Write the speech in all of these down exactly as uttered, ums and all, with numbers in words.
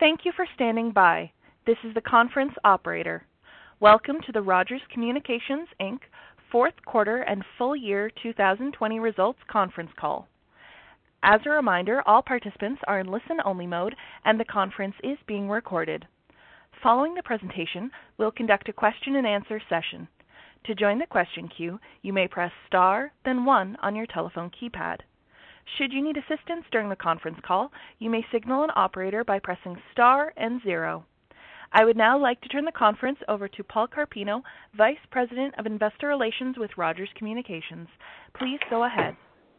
Thank you for standing by. This is the conference operator. Welcome to the Rogers Communications Incorporated fourth quarter and full year two thousand twenty results conference call. As a reminder, all participants are in listen-only mode and the conference is being recorded. Following the presentation, we'll conduct a question-and-answer session. To join the question queue, you may press star, then one on your telephone keypad. Should you need assistance during the conference call, you may signal an operator by pressing star and zero. I would now like to turn the conference over to Paul Carpino, Vice President of Investor Relations with Rogers Communications. Please go ahead.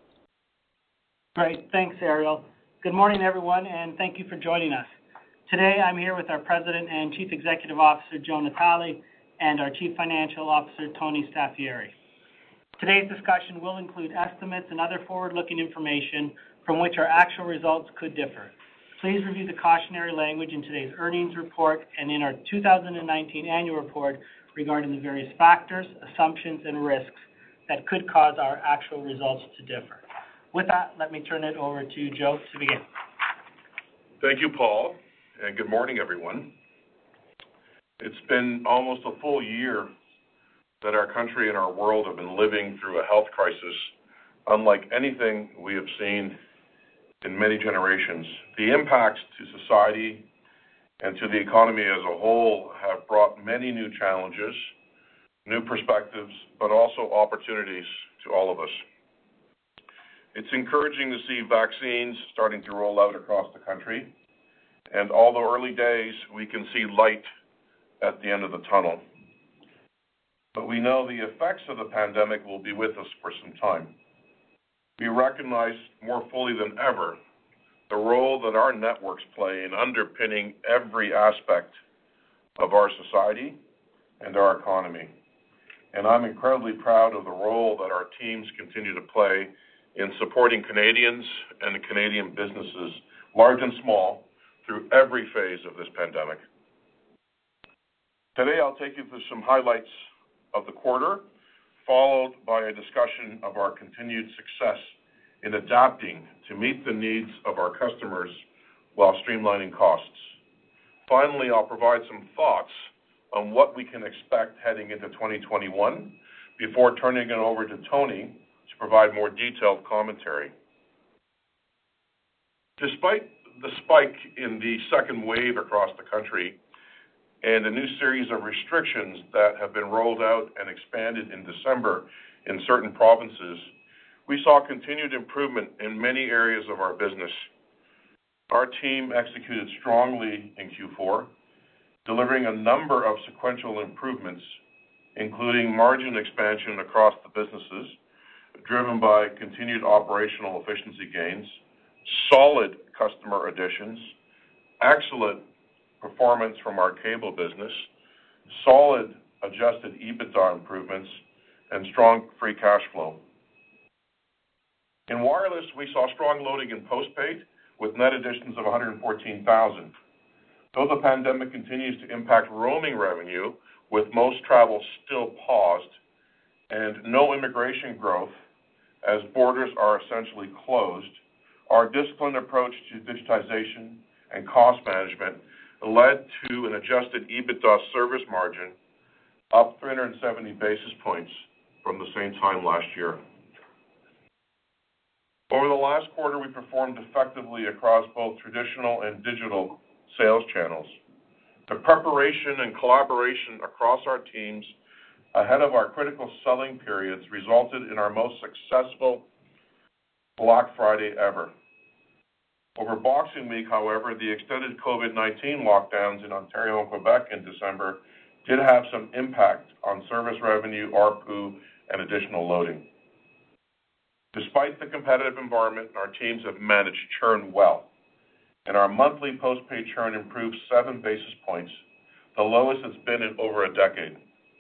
Great. Thanks, Ariel. Good morning, everyone, and thank you for joining us. Today, I'm here with our President and Chief Executive Officer, Joe Natale, and our Chief Financial Officer, Tony Staffieri. Today's discussion will include estimates and other forward-looking information from which our actual results could differ. Please review the cautionary language in today's earnings report and in our two thousand nineteen annual report regarding the various factors, assumptions, and risks that could cause our actual results to differ. With that, let me turn it over to Joe to begin. Thank you, Paul, and good morning, everyone. It's been almost a full year that our country and our world have been living through a health crisis unlike anything we have seen in many generations. The impacts to society and to the economy as a whole have brought many new challenges, new perspectives, but also opportunities to all of us. It's encouraging to see vaccines starting to roll out across the country, and although early days, we can see light at the end of the tunnel. But we know the effects of the pandemic will be with us for some time. We recognize more fully than ever the role that our networks play in underpinning every aspect of our society and our economy. And I'm incredibly proud of the role that our teams continue to play in supporting Canadians and Canadian businesses, large and small, through every phase of this pandemic. Today, I'll take you through some highlights of the quarter, followed by a discussion of our continued success in adapting to meet the needs of our customers while streamlining costs. Finally, I'll provide some thoughts on what we can expect heading into twenty twenty-one before turning it over to Tony to provide more detailed commentary. Despite the spike in the second wave across the country and a new series of restrictions that have been rolled out and expanded in December in certain provinces, we saw continued improvement in many areas of our business. Our team executed strongly in Q four, delivering a number of sequential improvements, including margin expansion across the businesses, driven by continued operational efficiency gains, solid customer additions, excellent performance from our cable business, solid adjusted EBITDA improvements, and strong free cash flow. In wireless, we saw strong loading in postpaid with net additions of one hundred fourteen thousand. Though the pandemic continues to impact roaming revenue, with most travel still paused and no immigration growth as borders are essentially closed, our disciplined approach to digitization and cost management led to an adjusted EBITDA service margin up three hundred seventy basis points from the same time last year. Over the last quarter, we performed effectively across both traditional and digital sales channels. The preparation and collaboration across our teams ahead of our critical selling periods resulted in our most successful Black Friday ever. Over Boxing Week, however, the extended COVID nineteen lockdowns in Ontario and Quebec in December did have some impact on service revenue, A R P U, and additional loading. Despite the competitive environment, our teams have managed churn well, and our monthly postpaid churn improved seven basis points, the lowest it's been in over a decade.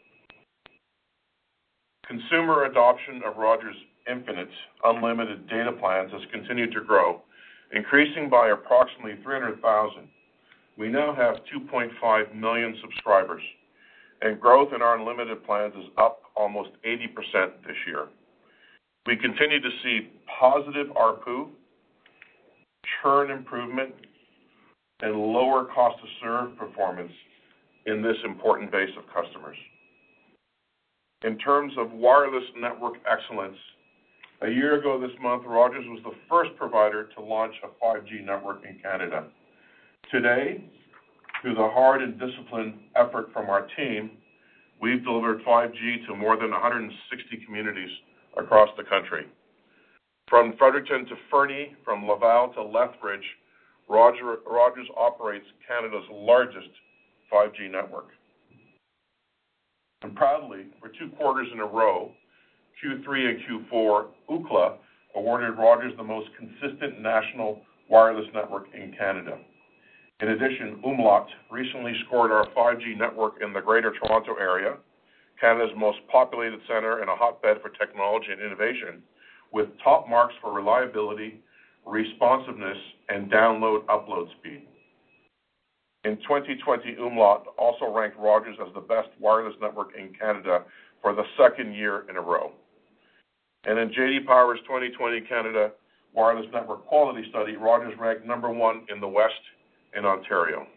Consumer adoption of Rogers Infinite unlimited data plans has continued to grow, increasing by approximately three hundred thousand. We now have two point five million subscribers, and growth in our unlimited plans is up almost eighty percent this year. We continue to see positive A R P U, churn improvement, and lower cost to serve performance in this important base of customers. In terms of wireless network excellence, a year ago this month, Rogers was the first provider to launch a five G network in Canada. Today, through the hard and disciplined effort from our team, we've delivered five G to more than one hundred sixty communities across the country. From Fredericton to Fernie, from Laval to Lethbridge, Roger, Rogers operates Canada's largest five G network. And proudly, for two quarters in a row, Q three and Q four, Ookla awarded Rogers the most consistent national wireless network in Canada. In addition, Umlaut recently scored our five G network in the Greater Toronto Area, Canada's most populated center and a hotbed for technology and innovation, with top marks for reliability, responsiveness, and download-upload speed. In twenty twenty, Umlaut also ranked Rogers as the best wireless network in Canada for the second year in a row. And in J D Power's twenty twenty Canada Wireless Network Quality Study, Rogers ranked number one in the West in Ontario.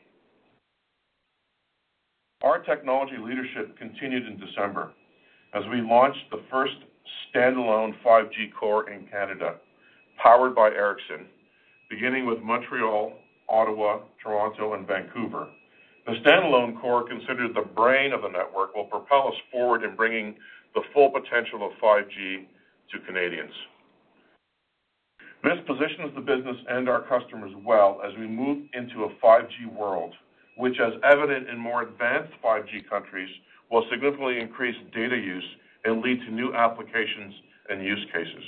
Our technology leadership continued in December as we launched the first standalone five G core in Canada, powered by Ericsson, beginning with Montreal, Ottawa, Toronto, and Vancouver. The standalone core, considered the brain of the network, will propel us forward in bringing the full potential of five G to Canadians. This positions the business and our customers well as we move into a five G world, which, as evident in more advanced five G countries, will significantly increase data use and lead to new applications and use cases.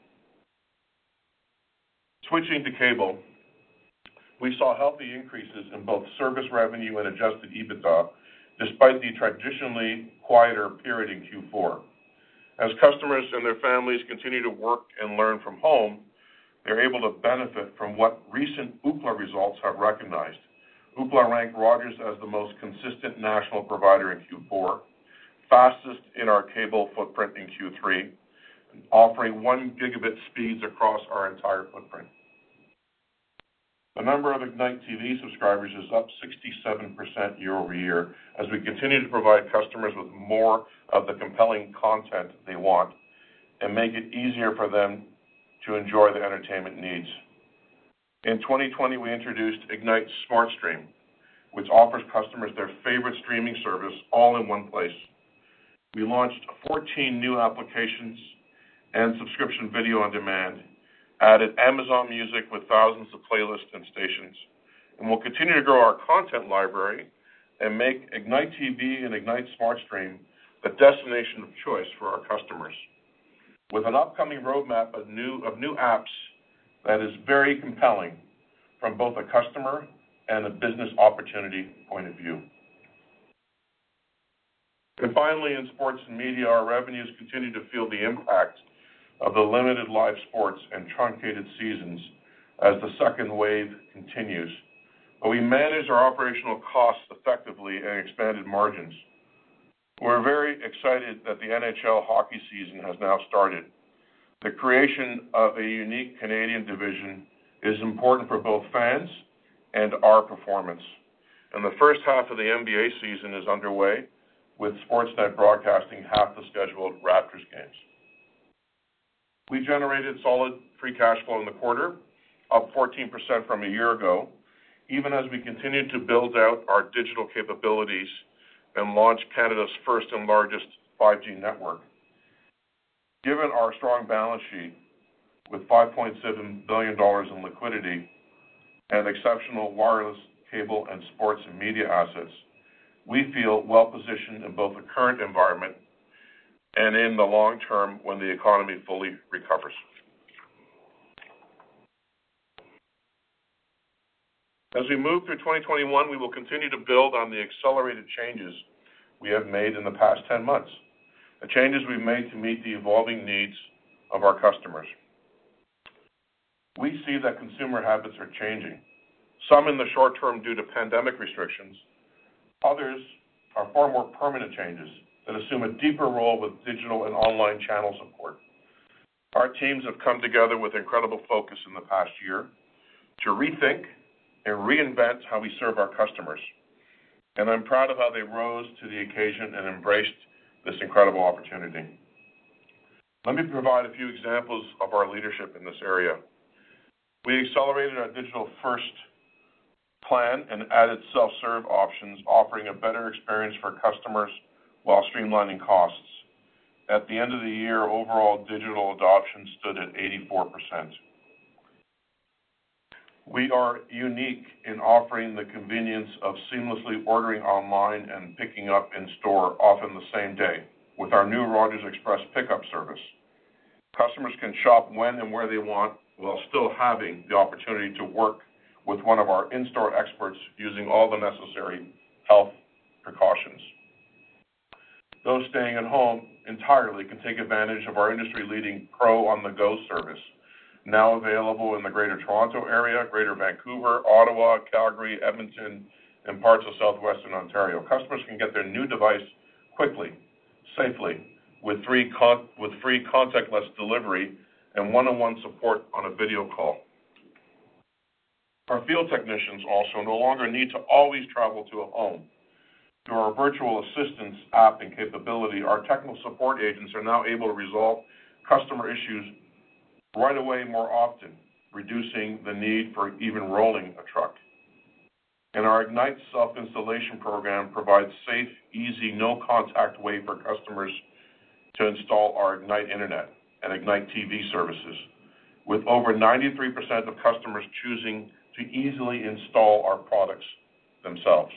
Switching to cable, we saw healthy increases in both service revenue and adjusted EBITDA, despite the traditionally quieter period in Q four. As customers and their families continue to work and learn from home, they're able to benefit from what recent Ookla results have recognized. Ookla ranked Rogers as the most consistent national provider in Q four, fastest in our cable footprint in Q three, offering one gigabit speeds across our entire footprint. The number of Ignite T V subscribers is up sixty-seven percent year over year as we continue to provide customers with more of the compelling content they want and make it easier for them to enjoy the entertainment needs. In twenty twenty, we introduced Ignite SmartStream, which offers customers their favorite streaming service all in one place. We launched fourteen new applications and subscription video on demand, added Amazon Music with thousands of playlists and stations, and we'll continue to grow our content library and make Ignite T V and Ignite SmartStream the destination of choice for our customers, with an upcoming roadmap of new, of new apps that is very compelling from both a customer and a business opportunity point of view. And finally, in sports and media, our revenues continue to feel the impact of the limited live sports and truncated seasons as the second wave continues. But we managed our operational costs effectively and expanded margins. We're very excited that the N H L hockey season has now started. The creation of a unique Canadian division is important for both fans and our performance. And the first half of the N B A season is underway, with Sportsnet broadcasting half the scheduled Raptors games. We generated solid free cash flow in the quarter, up fourteen percent from a year ago, even as we continued to build out our digital capabilities and launch Canada's first and largest five G network. Given our strong balance sheet with five point seven billion dollars in liquidity and exceptional wireless, cable, and sports and media assets, we feel well positioned in both the current environment and in the long term when the economy fully recovers. As we move through twenty twenty-one, we will continue to build on the accelerated changes we have made in the past ten months, the changes we've made to meet the evolving needs of our customers. We see that consumer habits are changing, some in the short term due to pandemic restrictions. Others are far more permanent changes that assume a deeper role with digital and online channel support. Our teams have come together with incredible focus in the past year to rethink and reinvent how we serve our customers. And I'm proud of how they rose to the occasion and embraced this incredible opportunity. Let me provide a few examples of our leadership in this area. We accelerated our digital-first plan and added self-serve options, offering a better experience for customers while streamlining costs. At the end of the year, overall digital adoption stood at eighty-four percent. We are unique in offering the convenience of seamlessly ordering online and picking up in store, often the same day, with our new Rogers Express pickup service. Customers can shop when and where they want while still having the opportunity to work with one of our in-store experts using all the necessary health precautions. Those staying at home entirely can take advantage of our industry-leading Pro on the Go service, now available in the Greater Toronto Area, Greater Vancouver, Ottawa, Calgary, Edmonton, and parts of southwestern Ontario. Customers can get their new device quickly, safely, with free, con- with free contactless delivery and one-on-one support on a video call. Our field technicians also no longer need to always travel to a home. Through our virtual assistance app and capability, our technical support agents are now able to resolve customer issues right away more often, reducing the need for even rolling a truck. And our Ignite self-installation program provides safe, easy, no-contact way for customers to install our Ignite Internet and Ignite T V services, with over ninety-three percent of customers choosing to easily install our products themselves.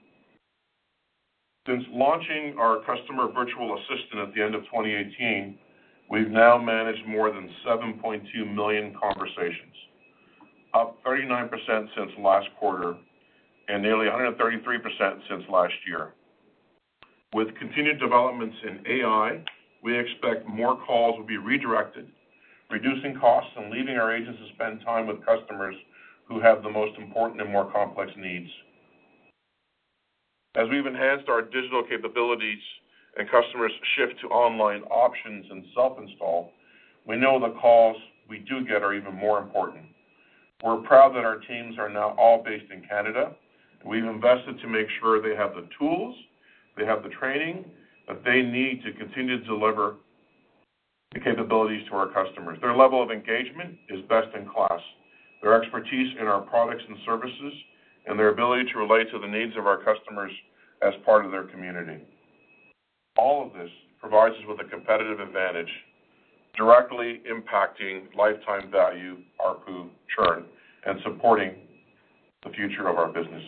Since launching our customer virtual assistant at the end of twenty eighteen, we've now managed more than seven point two million conversations, up thirty-nine percent since last quarter and nearly one hundred thirty-three percent since last year. With continued developments in A I, we expect more calls will be redirected, reducing costs and leaving our agents to spend time with customers who have the most important and more complex needs. As we've enhanced our digital capabilities and customers shift to online options and self-install, we know the calls we do get are even more important. We're proud that our teams are now all based in Canada. We've invested to make sure they have the tools, they have the training that they need to continue to deliver the capabilities to our customers. Their level of engagement is best in class. Their expertise in our products and services and their ability to relate to the needs of our customers as part of their community. All of this provides us with a competitive advantage, directly impacting lifetime value, A R P U, churn, and supporting the future of our business.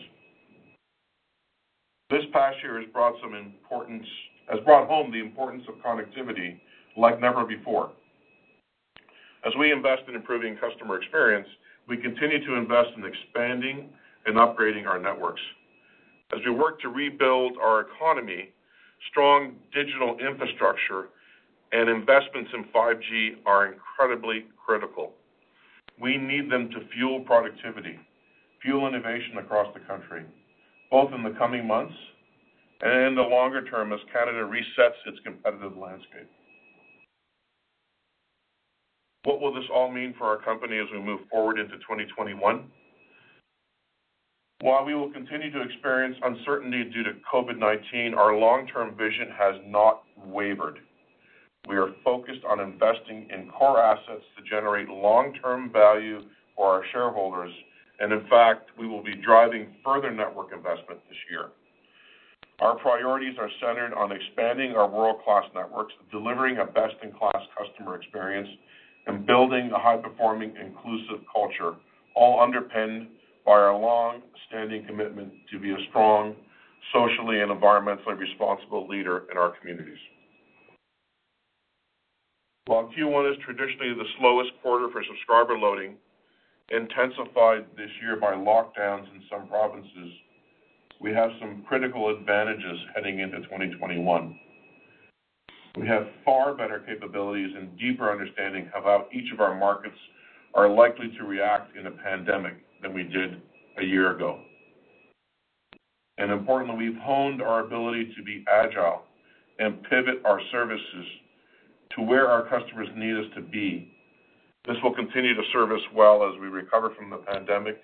This past year has brought some importance, has brought home the importance of connectivity like never before. As we invest in improving customer experience, we continue to invest in expanding and upgrading our networks. As we work to rebuild our economy, strong digital infrastructure and investments in five G are incredibly critical. We need them to fuel productivity, fuel innovation across the country, both in the coming months and in the longer term as Canada resets its competitive landscape. What will this all mean for our company as we move forward into twenty twenty-one? While we will continue to experience uncertainty due to COVID nineteen, our long-term vision has not wavered. We are focused on investing in core assets to generate long-term value for our shareholders, and in fact, we will be driving further network investment this year. Our priorities are centered on expanding our world-class networks, delivering a best-in-class customer experience, and building a high-performing, inclusive culture, all underpinned by our long-standing commitment to be a strong, socially and environmentally responsible leader in our communities. While Q one is traditionally the slowest quarter for subscriber loading, intensified this year by lockdowns in some provinces, we have some critical advantages heading into twenty twenty-one. We have far better capabilities and deeper understanding of how each of our markets are likely to react in a pandemic than we did a year ago. And importantly, we've honed our ability to be agile and pivot our services to where our customers need us to be. This will continue to serve us well as we recover from the pandemic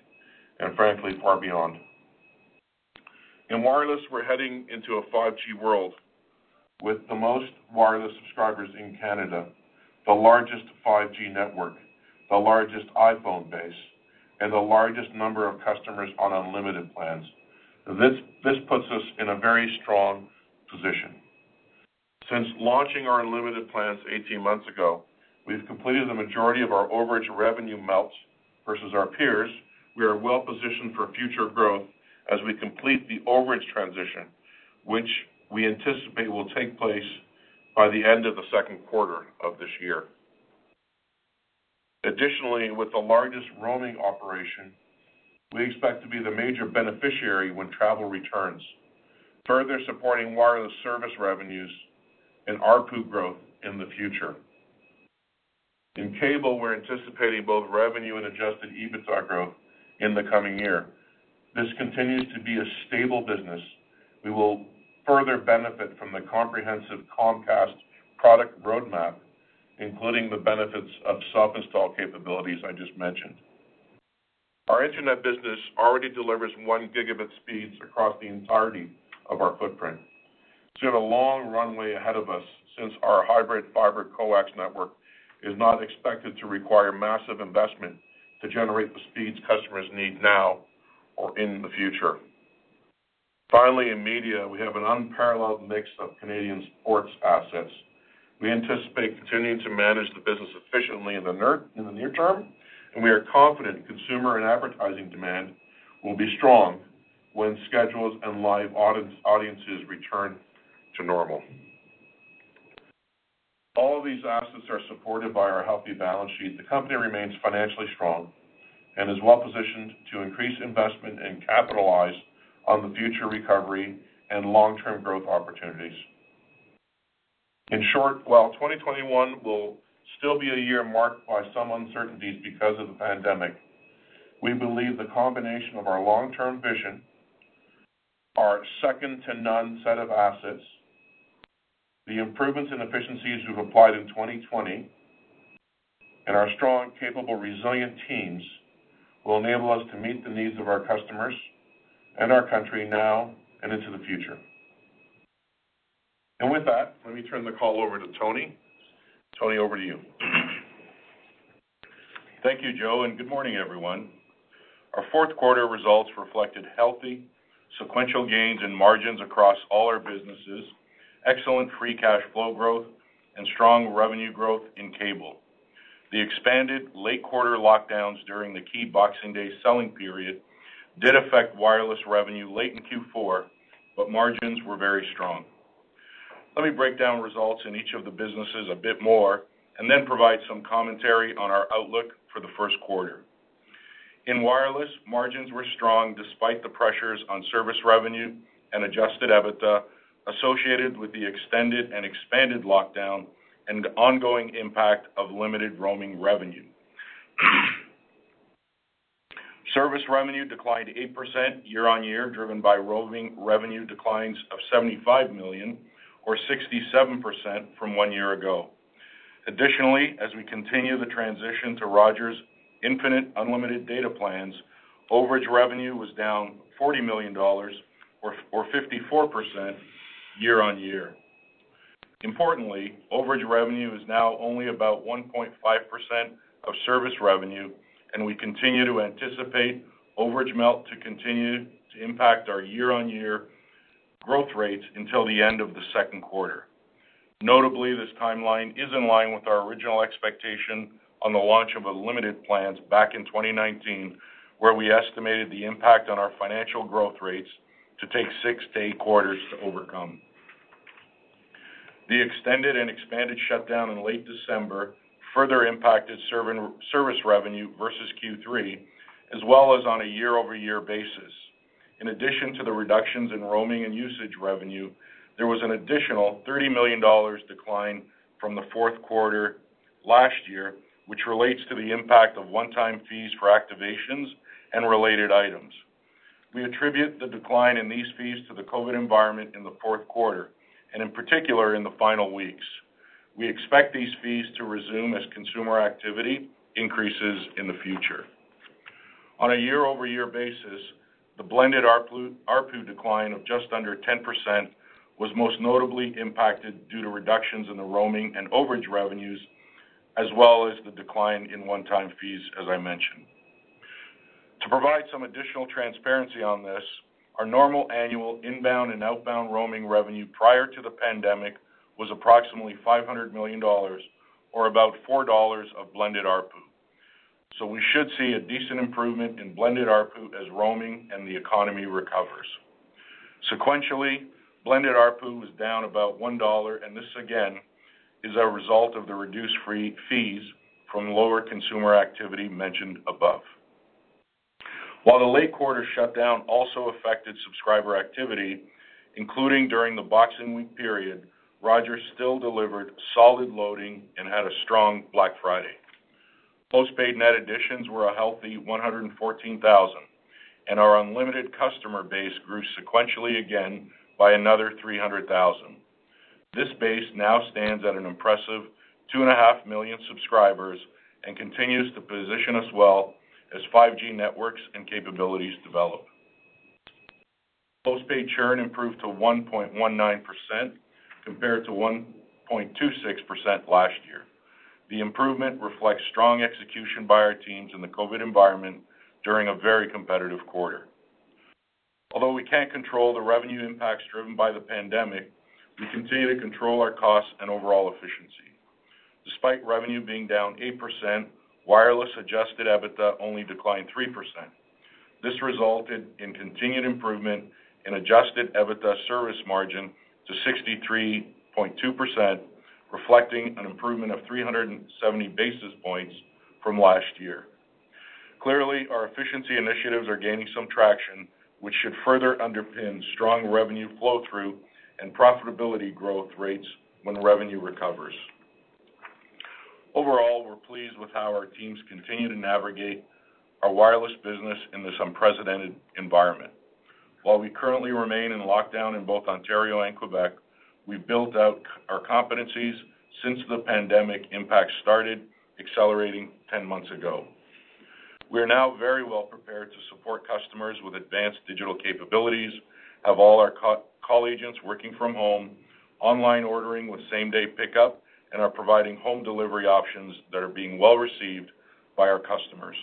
and frankly, far beyond. In wireless, we're heading into a five G world with the most wireless subscribers in Canada, the largest five G network, the largest iPhone base, and the largest number of customers on unlimited plans. This, this puts us in a very strong position. Since launching our unlimited plans eighteen months ago, we've completed the majority of our overage revenue melts versus our peers. We are well positioned for future growth as we complete the overage transition, which we anticipate will take place by the end of the second quarter of this year. Additionally, with the largest roaming operation, we expect to be the major beneficiary when travel returns, further supporting wireless service revenues and A R P U growth in the future. In cable, we're anticipating both revenue and adjusted EBITDA growth in the coming year. This continues to be a stable business. We will further benefit from the comprehensive Comcast product roadmap, including the benefits of self-install capabilities I just mentioned. Our internet business already delivers one gigabit speeds across the entirety of our footprint. So we have a long runway ahead of us since our hybrid fiber coax network is not expected to require massive investment to generate the speeds customers need now or in the future. Finally, in media, we have an unparalleled mix of Canadian sports assets. We anticipate continuing to manage the business efficiently in the near, in the near term, and we are confident consumer and advertising demand will be strong when schedules and live audience, audiences return to normal. All of these assets are supported by our healthy balance sheet. The company remains financially strong and is well positioned to increase investment and capitalize on the future recovery and long-term growth opportunities. In short, while twenty twenty-one will still be a year marked by some uncertainties because of the pandemic, we believe the combination of our long-term vision, our second-to-none set of assets, the improvements and efficiencies we've applied in twenty twenty, and our strong, capable, resilient teams will enable us to meet the needs of our customers and our country now and into the future. And with that, let me turn the call over to Tony. Tony, over to you. Thank you, Joe, and good morning, everyone. Our fourth quarter results reflected healthy, sequential gains in margins across all our businesses, excellent free cash flow growth, and strong revenue growth in cable. The expanded late quarter lockdowns during the key Boxing Day selling period did affect wireless revenue late in Q four, but margins were very strong. Let me break down results in each of the businesses a bit more and then provide some commentary on our outlook for the first quarter. In wireless, margins were strong despite the pressures on service revenue and adjusted EBITDA associated with the extended and expanded lockdown and the ongoing impact of limited roaming revenue. Service revenue declined eight percent year-on-year, driven by roaming revenue declines of seventy-five million dollars, or sixty-seven percent from one year ago. Additionally, as we continue the transition to Rogers Infinite Unlimited Data Plans, overage revenue was down forty million dollars, or, or fifty-four percent year-on-year. Importantly, overage revenue is now only about one point five percent of service revenue, and we continue to anticipate overage melt to continue to impact our year-on-year growth rates until the end of the second quarter. Notably, this timeline is in line with our original expectation on the launch of unlimited plans back in twenty nineteen, where we estimated the impact on our financial growth rates to take six to eight quarters to overcome. The extended and expanded shutdown in late December further impacted service revenue versus Q three, as well as on a year-over-year basis. In addition to the reductions in roaming and usage revenue, there was an additional thirty million dollars decline from the fourth quarter last year, which relates to the impact of one-time fees for activations and related items. We attribute the decline in these fees to the COVID environment in the fourth quarter, and in particular in the final weeks. We expect these fees to resume as consumer activity increases in the future. On a year-over-year basis, the blended A R P U, A R P U decline of just under ten percent was most notably impacted due to reductions in the roaming and overage revenues, as well as the decline in one-time fees, as I mentioned. To provide some additional transparency on this, our normal annual inbound and outbound roaming revenue prior to the pandemic was approximately five hundred million dollars, or about four dollars of blended A R P U. So we should see a decent improvement in blended A R P U as roaming and the economy recovers. Sequentially, blended A R P U was down about one dollar, and this again is a result of the reduced free fees from lower consumer activity mentioned above. While the late quarter shutdown also affected subscriber activity, including during the Boxing Week period, Rogers still delivered solid loading and had a strong Black Friday. Postpaid net additions were a healthy one hundred fourteen thousand, and our unlimited customer base grew sequentially again by another three hundred thousand. This base now stands at an impressive two point five million subscribers and continues to position us well as five G networks and capabilities develop. Postpaid churn improved to one point one nine percent compared to one point two six percent last year. The improvement reflects strong execution by our teams in the COVID environment during a very competitive quarter. Although we can't control the revenue impacts driven by the pandemic, we continue to control our costs and overall efficiency. Despite revenue being down eight percent, wireless adjusted EBITDA only declined three percent. This resulted in continued improvement in adjusted EBITDA service margin to sixty-three point two percent, reflecting an improvement of three hundred seventy basis points from last year. Clearly, our efficiency initiatives are gaining some traction, which should further underpin strong revenue flow-through and profitability growth rates when revenue recovers. Overall, we're pleased with how our teams continue to navigate our wireless business in this unprecedented environment. While we currently remain in lockdown in both Ontario and Quebec, we've built out our competencies since the pandemic impact started accelerating ten months ago. We are now very well prepared to support customers with advanced digital capabilities, have all our co- call agents working from home, online ordering with same-day pickup, and are providing home delivery options that are being well received by our customers.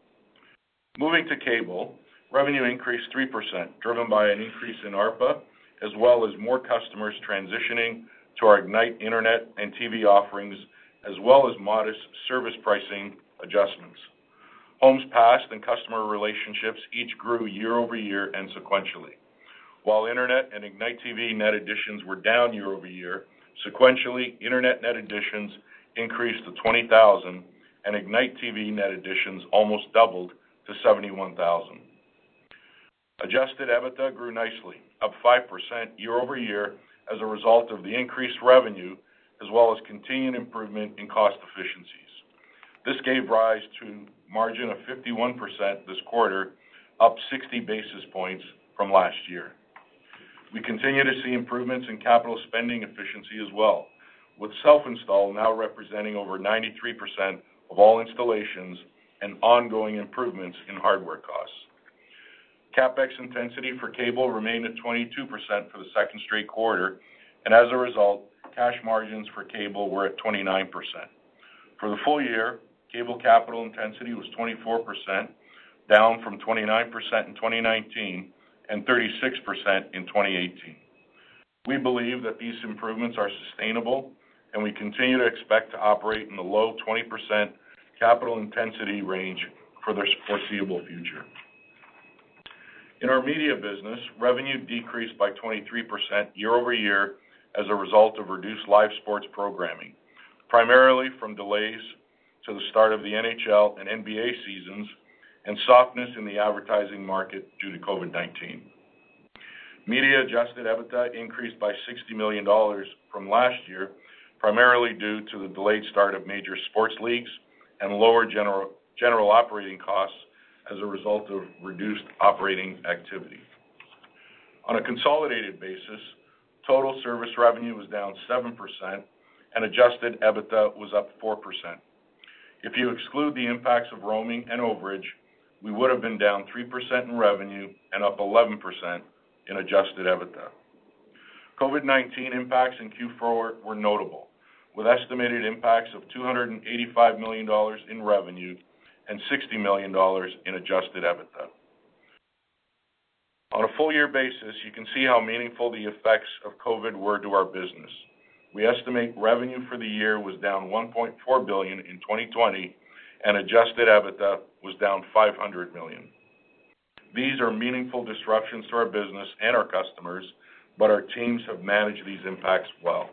Moving to cable, revenue increased three percent, driven by an increase in A R P A, as well as more customers transitioning to our Ignite Internet and T V offerings, as well as modest service pricing adjustments. Homes passed and customer relationships each grew year over year and sequentially. While Internet and Ignite T V net additions were down year over year, sequentially, Internet net additions increased to twenty thousand, and Ignite T V net additions almost doubled to seventy-one thousand. Adjusted EBITDA grew nicely, up five percent year over year as a result of the increased revenue, as well as continued improvement in cost efficiencies. This gave rise to a margin of fifty-one percent this quarter, up sixty basis points from last year. We continue to see improvements in capital spending efficiency as well, with self-install now representing over ninety-three percent of all installations and ongoing improvements in hardware costs. CapEx intensity for cable remained at twenty-two percent for the second straight quarter, and as a result, cash margins for cable were at twenty-nine percent. For the full year, cable capital intensity was twenty-four percent, down from twenty-nine percent in twenty nineteen and thirty-six percent in twenty eighteen. We believe that these improvements are sustainable, and we continue to expect to operate in the low twenty percent capital intensity range for the foreseeable future. In our media business, revenue decreased by twenty-three percent year over year as a result of reduced live sports programming, primarily from delays to the start of the N H L and N B A seasons and softness in the advertising market due to COVID nineteen. Media adjusted EBITDA increased by sixty million dollars from last year, primarily due to the delayed start of major sports leagues and lower general, general operating costs as a result of reduced operating activity. On a consolidated basis, total service revenue was down seven percent and adjusted EBITDA was up four percent. If you exclude the impacts of roaming and overage, we would have been down three percent in revenue and up eleven percent in adjusted EBITDA. COVID nineteen impacts in Q four were notable, with estimated impacts of two hundred eighty-five million dollars in revenue and sixty million dollars in adjusted EBITDA. On a full-year basis, you can see how meaningful the effects of COVID were to our business. We estimate revenue for the year was down one point four billion dollars in twenty twenty, and adjusted EBITDA was down five hundred million dollars. These are meaningful disruptions to our business and our customers, but our teams have managed these impacts well.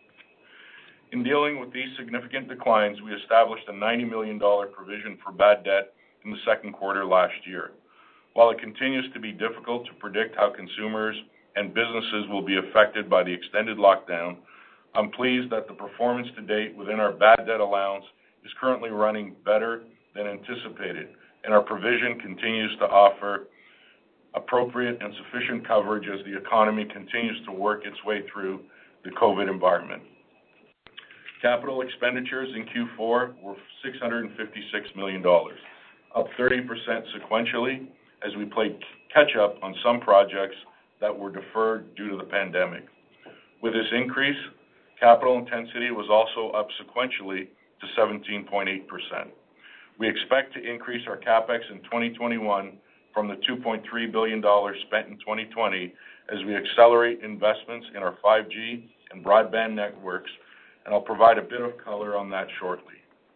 In dealing with these significant declines, we established a ninety million dollars provision for bad debt in the second quarter last year. While it continues to be difficult to predict how consumers and businesses will be affected by the extended lockdown, I'm pleased that the performance to date within our bad debt allowance is currently running better than anticipated, and our provision continues to offer appropriate and sufficient coverage as the economy continues to work its way through the COVID environment. Capital expenditures in Q four were six hundred fifty-six million dollars, up thirty percent sequentially as we played catch-up on some projects that were deferred due to the pandemic. With this increase, capital intensity was also up sequentially to seventeen point eight percent. We expect to increase our CapEx in twenty twenty-one from the two point three billion dollars spent in twenty twenty as we accelerate investments in our five G and broadband networks, and I'll provide a bit of color on that shortly.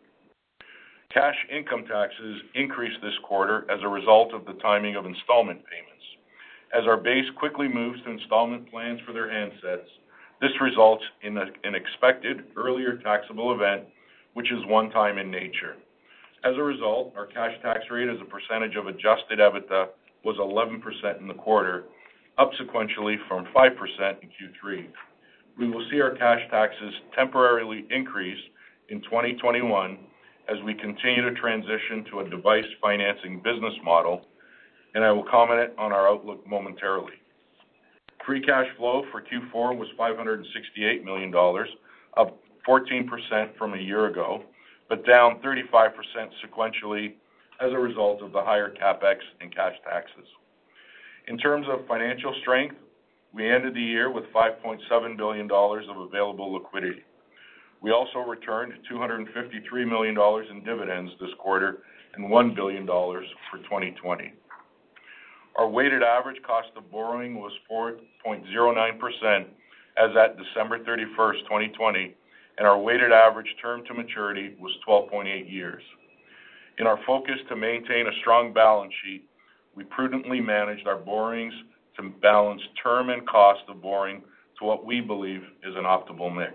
Cash income taxes increased this quarter as a result of the timing of installment payments. As our base quickly moves to installment plans for their handsets, this results in a, an expected earlier taxable event, which is one-time in nature. As a result, our cash tax rate as a percentage of adjusted EBITDA was eleven percent in the quarter, up sequentially from five percent in Q three. We will see our cash taxes temporarily increase in twenty twenty-one as we continue to transition to a device financing business model, and I will comment on our outlook momentarily. Free cash flow for Q four was five hundred sixty-eight million dollars, up fourteen percent from a year ago, but down thirty-five percent sequentially as a result of the higher CapEx and cash taxes. In terms of financial strength, we ended the year with five point seven billion dollars of available liquidity. We also returned two hundred fifty-three million dollars in dividends this quarter and one billion dollars for twenty twenty. Our weighted average cost of borrowing was four point zero nine percent as at December thirty-first, twenty twenty, and our weighted average term to maturity was twelve point eight years. In our focus to maintain a strong balance sheet, we prudently managed our borrowings to balance term and cost of borrowing to what we believe is an optimal mix.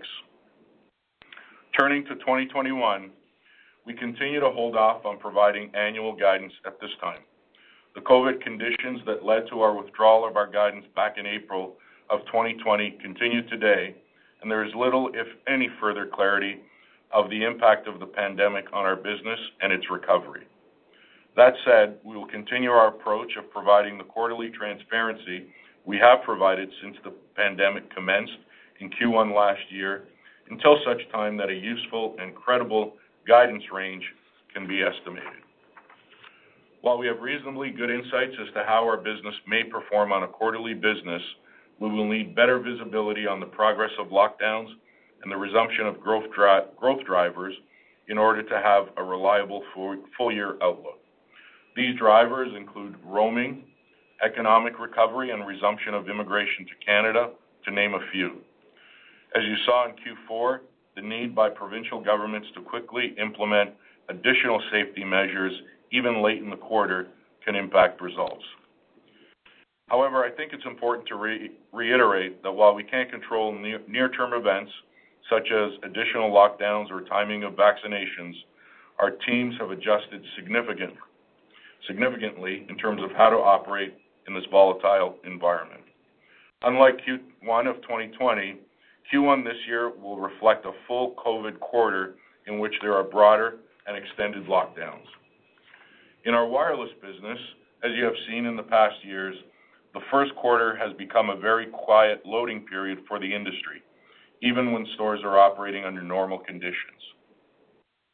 Turning to twenty twenty-one, we continue to hold off on providing annual guidance at this time. The COVID conditions that led to our withdrawal of our guidance back in April of twenty twenty continue today, and there is little, if any, further clarity of the impact of the pandemic on our business and its recovery. That said, we will continue our approach of providing the quarterly transparency we have provided since the pandemic commenced in Q one last year, until such time that a useful and credible guidance range can be estimated. While we have reasonably good insights as to how our business may perform on a quarterly business, we will need better visibility on the progress of lockdowns and the resumption of growth, dri- growth drivers in order to have a reliable full, full-year outlook. These drivers include roaming, economic recovery, and resumption of immigration to Canada, to name a few. As you saw in Q four, the need by provincial governments to quickly implement additional safety measures, even late in the quarter, can impact results. However, I think it's important to re- reiterate that while we can't control near- near-term events, such as additional lockdowns or timing of vaccinations, our teams have adjusted significant, significantly in terms of how to operate in this volatile environment. Unlike Q one of twenty twenty, Q one this year will reflect a full COVID quarter in which there are broader and extended lockdowns. In our wireless business, as you have seen in the past years, the first quarter has become a very quiet loading period for the industry, even when stores are operating under normal conditions.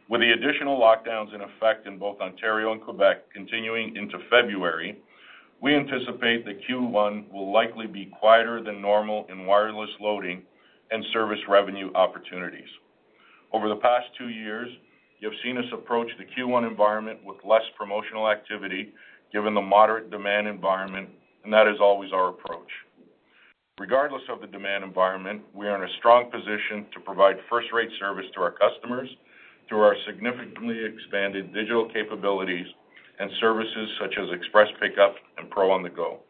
With the additional lockdowns in effect in both Ontario and Quebec continuing into February, we anticipate that Q one will likely be quieter than normal in wireless loading and service revenue opportunities. Over the past two years, you have seen us approach the Q one environment with less promotional activity given the moderate demand environment, and that is always our approach. Regardless of the demand environment, we are in a strong position to provide first-rate service to our customers through our significantly expanded digital capabilities and services such as Express Pickup and Pro on the Go.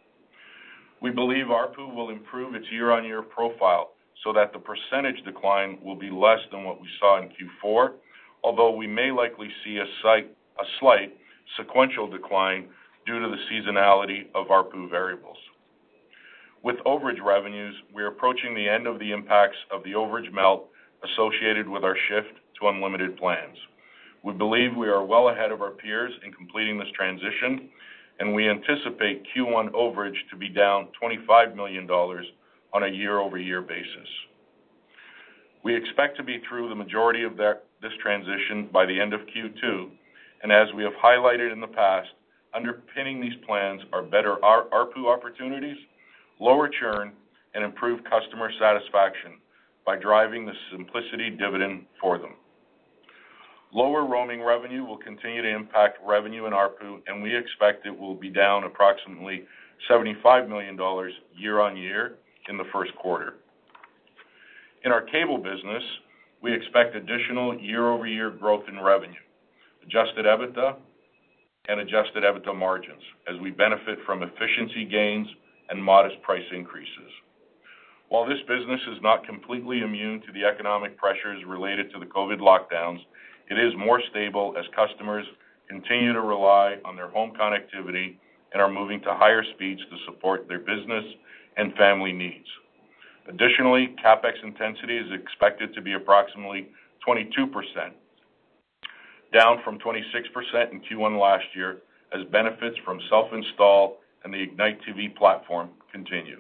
We believe A R P U will improve its year-on-year profile so that the percentage decline will be less than what we saw in Q four, although we may likely see a slight, a slight sequential decline due to the seasonality of A R P U variables. With overage revenues, we are approaching the end of the impacts of the overage melt associated with our shift to unlimited plans. We believe we are well ahead of our peers in completing this transition, and we anticipate Q one overage to be down twenty-five million dollars on a year-over-year basis. We expect to be through the majority of that, this transition by the end of Q two, and as we have highlighted in the past, underpinning these plans are better A R P U opportunities, lower churn, and improved customer satisfaction by driving the simplicity dividend for them. Lower roaming revenue will continue to impact revenue and A R P U, and we expect it will be down approximately seventy-five million dollars year on year in the first quarter. In our cable business, we expect additional year-over-year growth in revenue, adjusted EBITDA, and adjusted EBITDA margins as we benefit from efficiency gains and modest price increases. While this business is not completely immune to the economic pressures related to the COVID lockdowns, it is more stable as customers continue to rely on their home connectivity and are moving to higher speeds to support their business and family needs. Additionally, CapEx intensity is expected to be approximately twenty-two percent, down from twenty-six percent in Q one last year, as benefits from self-install and the Ignite T V platform continue.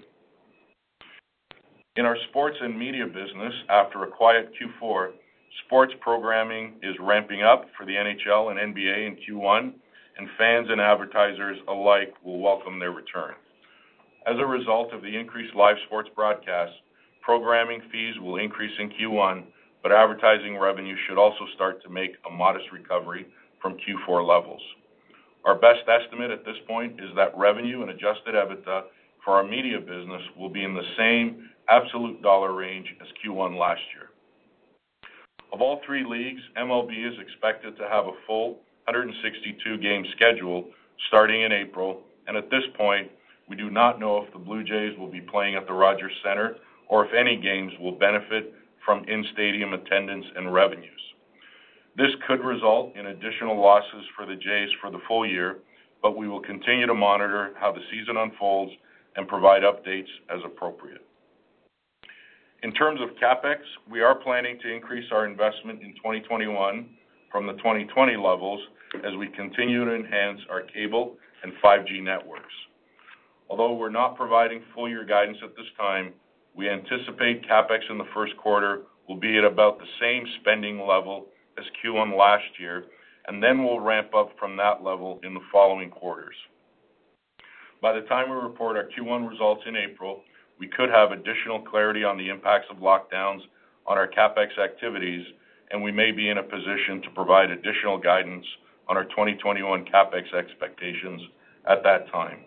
In our sports and media business, after a quiet Q four, sports programming is ramping up for the N H L and N B A in Q one, and fans and advertisers alike will welcome their return. As a result of the increased live sports broadcasts, programming fees will increase in Q one, but advertising revenue should also start to make a modest recovery from Q four levels. Our best estimate at this point is that revenue and adjusted EBITDA for our media business will be in the same absolute dollar range as Q one last year. Of all three leagues, M L B is expected to have a full one hundred sixty-two game schedule starting in April, and at this point, we do not know if the Blue Jays will be playing at the Rogers Centre or if any games will benefit from in-stadium attendance and revenues. This could result in additional losses for the Jays for the full year, but we will continue to monitor how the season unfolds and provide updates as appropriate. In terms of CapEx, we are planning to increase our investment in twenty twenty-one from the twenty twenty levels as we continue to enhance our cable and five G networks. Although we're not providing full year guidance at this time, we anticipate CapEx in the first quarter will be at about the same spending level as Q one last year, and then we'll ramp up from that level in the following quarters. By the time we report our Q one results in April, we could have additional clarity on the impacts of lockdowns on our CapEx activities, and we may be in a position to provide additional guidance on our twenty twenty-one CapEx expectations at that time.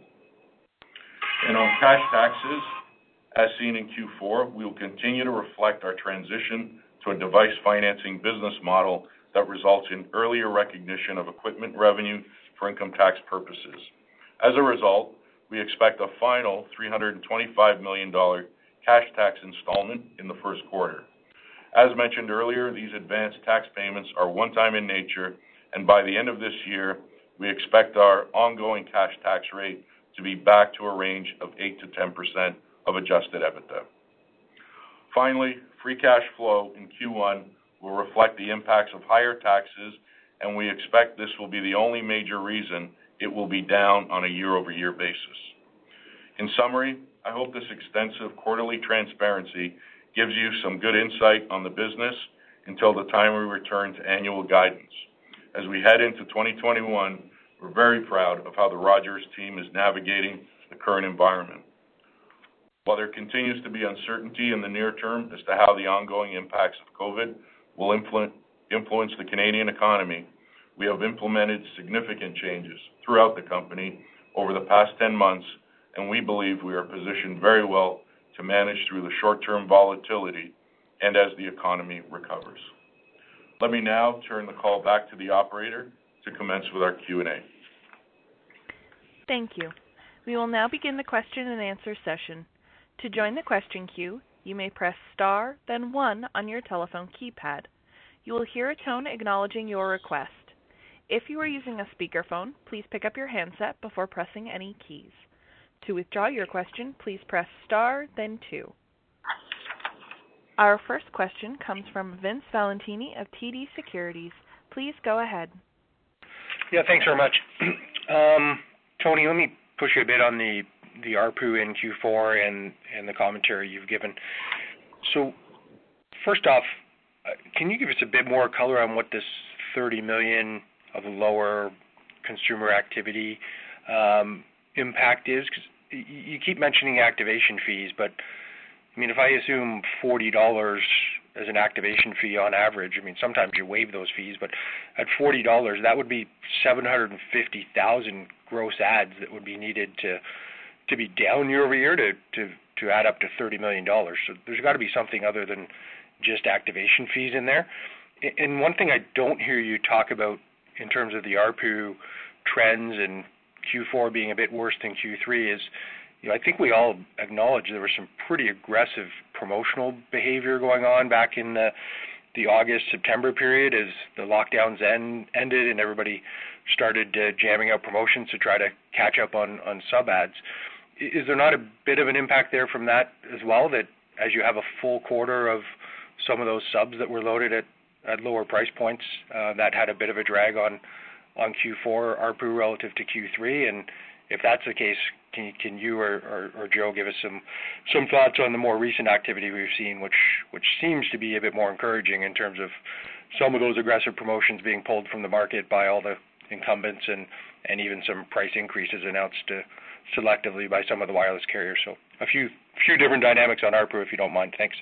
And on cash taxes, as seen in Q four, we will continue to reflect our transition to a device financing business model that results in earlier recognition of equipment revenue for income tax purposes. As a result, we expect a final three hundred twenty-five million dollars cash tax installment in the first quarter. As mentioned earlier, these advanced tax payments are one-time in nature, and by the end of this year, we expect our ongoing cash tax rate to be back to a range of eight to ten percent of adjusted EBITDA. Finally, free cash flow in Q one will reflect the impacts of higher taxes, and we expect this will be the only major reason it will be down on a year-over-year basis. In summary, I hope this extensive quarterly transparency gives you some good insight on the business until the time we return to annual guidance. As we head into twenty twenty-one, we're very proud of how the Rogers team is navigating the current environment. While there continues to be uncertainty in the near term as to how the ongoing impacts of COVID will influ- influence the Canadian economy, we have implemented significant changes throughout the company over the past ten months, and we believe we are positioned very well to manage through the short-term volatility and as the economy recovers. Let me now turn the call back to the operator to commence with our Q and A. Thank you. We will now begin the question and answer session. To join the question queue, you may press star, then one on your telephone keypad. You will hear a tone acknowledging your request. If you are using a speakerphone, please pick up your handset before pressing any keys. To withdraw your question, please press star, then two. Our first question comes from Vince Valentini of T D Securities. Please go ahead. Yeah, thanks very much. Um, Tony, let me push you a bit on the, the A R P U in Q four and, and the commentary you've given. So, first off, can you give us a bit more color on what this thirty million of lower consumer activity um, impact is? Because you keep mentioning activation fees, but I mean, if I assume forty dollars as an activation fee on average, I mean, sometimes you waive those fees, but at forty dollars, that would be seven hundred fifty thousand gross ads that would be needed to to be down year over year to, to, to add up to thirty million dollars. So there's got to be something other than just activation fees in there. And one thing I don't hear you talk about in terms of the A R P U trends and Q four being a bit worse than Q three is, you know, I think we all acknowledge there was some pretty aggressive promotional behavior going on back in the, the August-September period as the lockdowns end, ended and everybody started uh, jamming out promotions to try to catch up on, on sub-ads. Is there not a bit of an impact there from that as well, that as you have a full quarter of some of those subs that were loaded at, at lower price points, uh, that had a bit of a drag on, on Q four A R P U relative to Q three? And if that's the case, can, can you or, or, or Joe give us some some thoughts on the more recent activity we've seen, which, which seems to be a bit more encouraging in terms of some of those aggressive promotions being pulled from the market by all the incumbents and, and even some price increases announced uh, selectively by some of the wireless carriers. So a few few different dynamics on A R P U, if you don't mind. Thanks.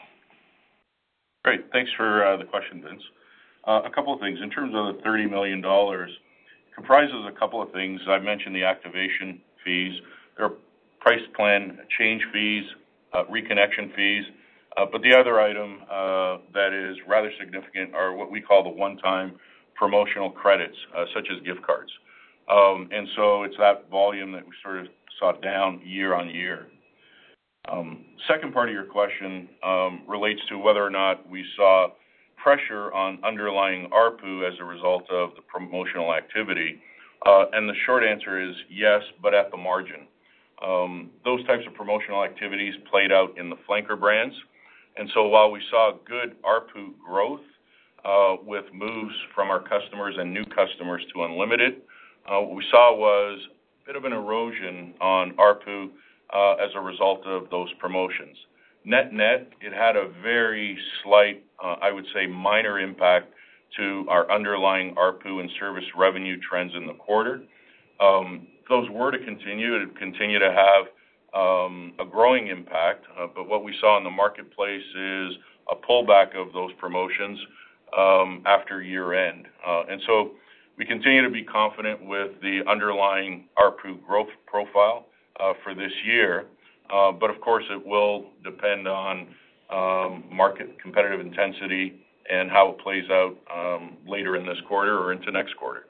Great. Thanks for uh, the question, Vince. Uh, a couple of things. In terms of the thirty million dollars, comprises a couple of things. I mentioned the activation fees. There are price plan change fees, uh, reconnection fees, uh, but the other item uh, that is rather significant are what we call the one-time promotional credits, uh, such as gift cards. Um, and so it's that volume that we sort of saw down year on year. Um, second part of your question um, relates to whether or not we saw pressure on underlying A R P U as a result of the promotional activity. Uh, and the short answer is yes, but at the margin. Um, those types of promotional activities played out in the flanker brands. And so while we saw good A R P U growth uh, with moves from our customers and new customers to unlimited, uh, what we saw was a bit of an erosion on A R P U uh, as a result of those promotions. Net-net, it had a very slight, uh, I would say minor impact to our underlying A R P U and service revenue trends in the quarter. Um, if those were to continue, it would continue to have um, a growing impact, uh, but what we saw in the marketplace is a pullback of those promotions um, after year-end. Uh, and so we continue to be confident with the underlying A R P U growth profile uh, for this year. Uh, but of course, it will depend on um, market competitive intensity and how it plays out um, later in this quarter or into next quarter.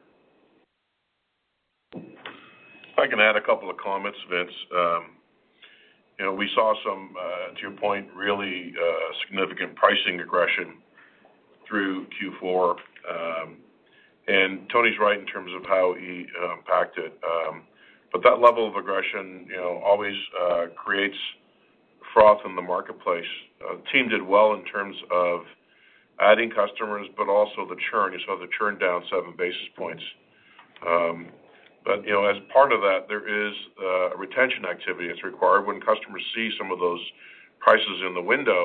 If I can add a couple of comments, Vince. Um, you know, we saw some, uh, to your point, really uh, significant pricing aggression through Q four. Um, and Tony's right in terms of how he uh, unpacked it. Um, But that level of aggression, you know, always uh, creates froth in the marketplace. Uh, the team did well in terms of adding customers, but also the churn. You saw the churn down seven basis points. Um, but, you know, as part of that, there is uh, retention activity that's required. When customers see some of those prices in the window,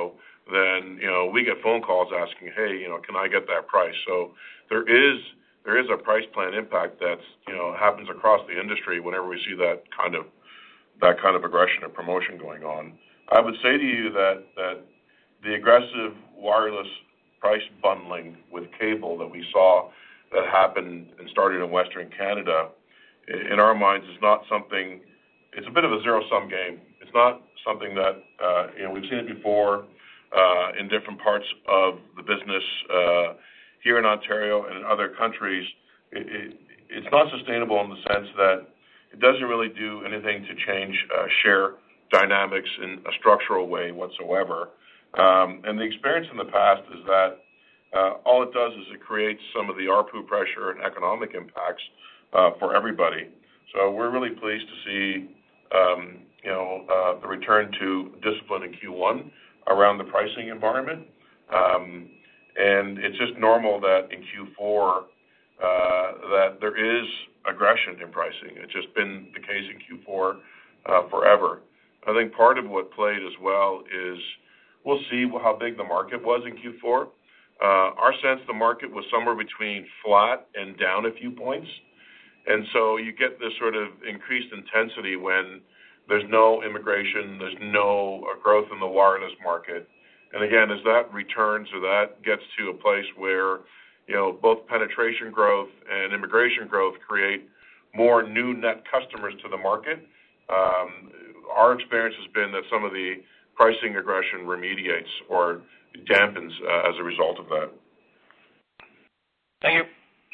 then, you know, we get phone calls asking, hey, you know, can I get that price? So there is there is a price plan impact that's, you know, happens across the industry whenever we see that kind of that kind of aggression or promotion going on. I would say to you that that the aggressive wireless price bundling with cable that we saw that happened and started in Western Canada, in our minds, is not something. It's a bit of a zero-sum game. It's not something that uh, you know we've seen it before uh, in different parts of the business uh, here in Ontario and in other countries. It, it, it's not sustainable in the sense that it doesn't really do anything to change uh, share dynamics in a structural way whatsoever. Um, and the experience in the past is that uh, all it does is it creates some of the A R P U pressure and economic impacts uh, for everybody. So we're really pleased to see, um, you know, uh, the return to discipline in Q one around the pricing environment. Um, and it's just normal that in Q four uh, that there is aggression in pricing. It's just been the case in Q four uh, forever. I think part of what played as well is we'll see how big the market was in Q four. Uh, our sense the market was somewhere between flat and down a few points. And so you get this sort of increased intensity when there's no immigration, there's no growth in the wireless market. And again, as that returns or that gets to a place where, you know, both penetration growth and immigration growth create more new net customers to the market, um, our experience has been that some of the pricing aggression remediates or dampens uh, as a result of that. Thank you.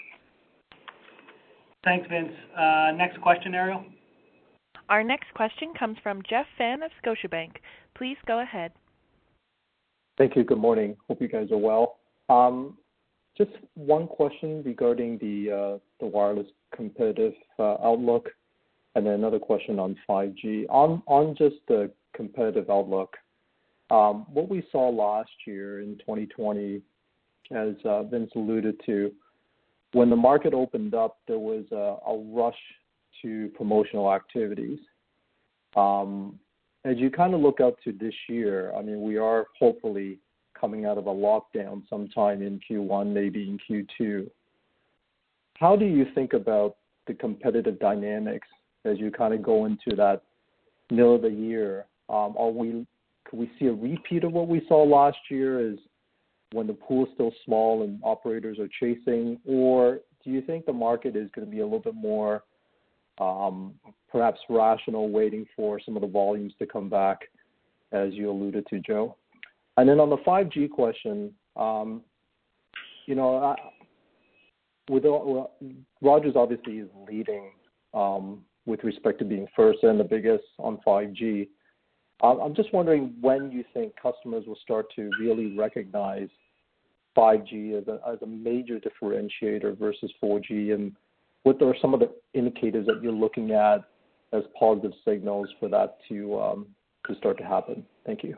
Thanks, Vince. Uh, next question, Ariel. Our next question comes from Jeff Fan of Scotiabank. Please go ahead. Thank you. Good morning. Hope you guys are well. Um, just one question regarding the uh, the wireless competitive uh, outlook, and then another question on five G. On on just the competitive outlook, um, what we saw last year in twenty twenty, as uh, Vince alluded to, when the market opened up, there was a, a rush to promotional activities. Um, as you kind of look out to this year, I mean, we are hopefully coming out of a lockdown sometime in Q one, maybe in Q two. How do you think about the competitive dynamics as you kind of go into that middle of the year? Um, are we, could we see a repeat of what we saw last year? Is when the pool is still small and operators are chasing, or do you think the market is going to be a little bit more um, perhaps rational, waiting for some of the volumes to come back, as you alluded to, Joe? And then on the five G question, um, you know, I, with all, Rogers obviously is leading um, with respect to being first and the biggest on five G. I'm just wondering when you think customers will start to really recognize five G as a, as a major differentiator versus four G, and what are some of the indicators that you're looking at as positive signals for that to um, to start to happen? Thank you.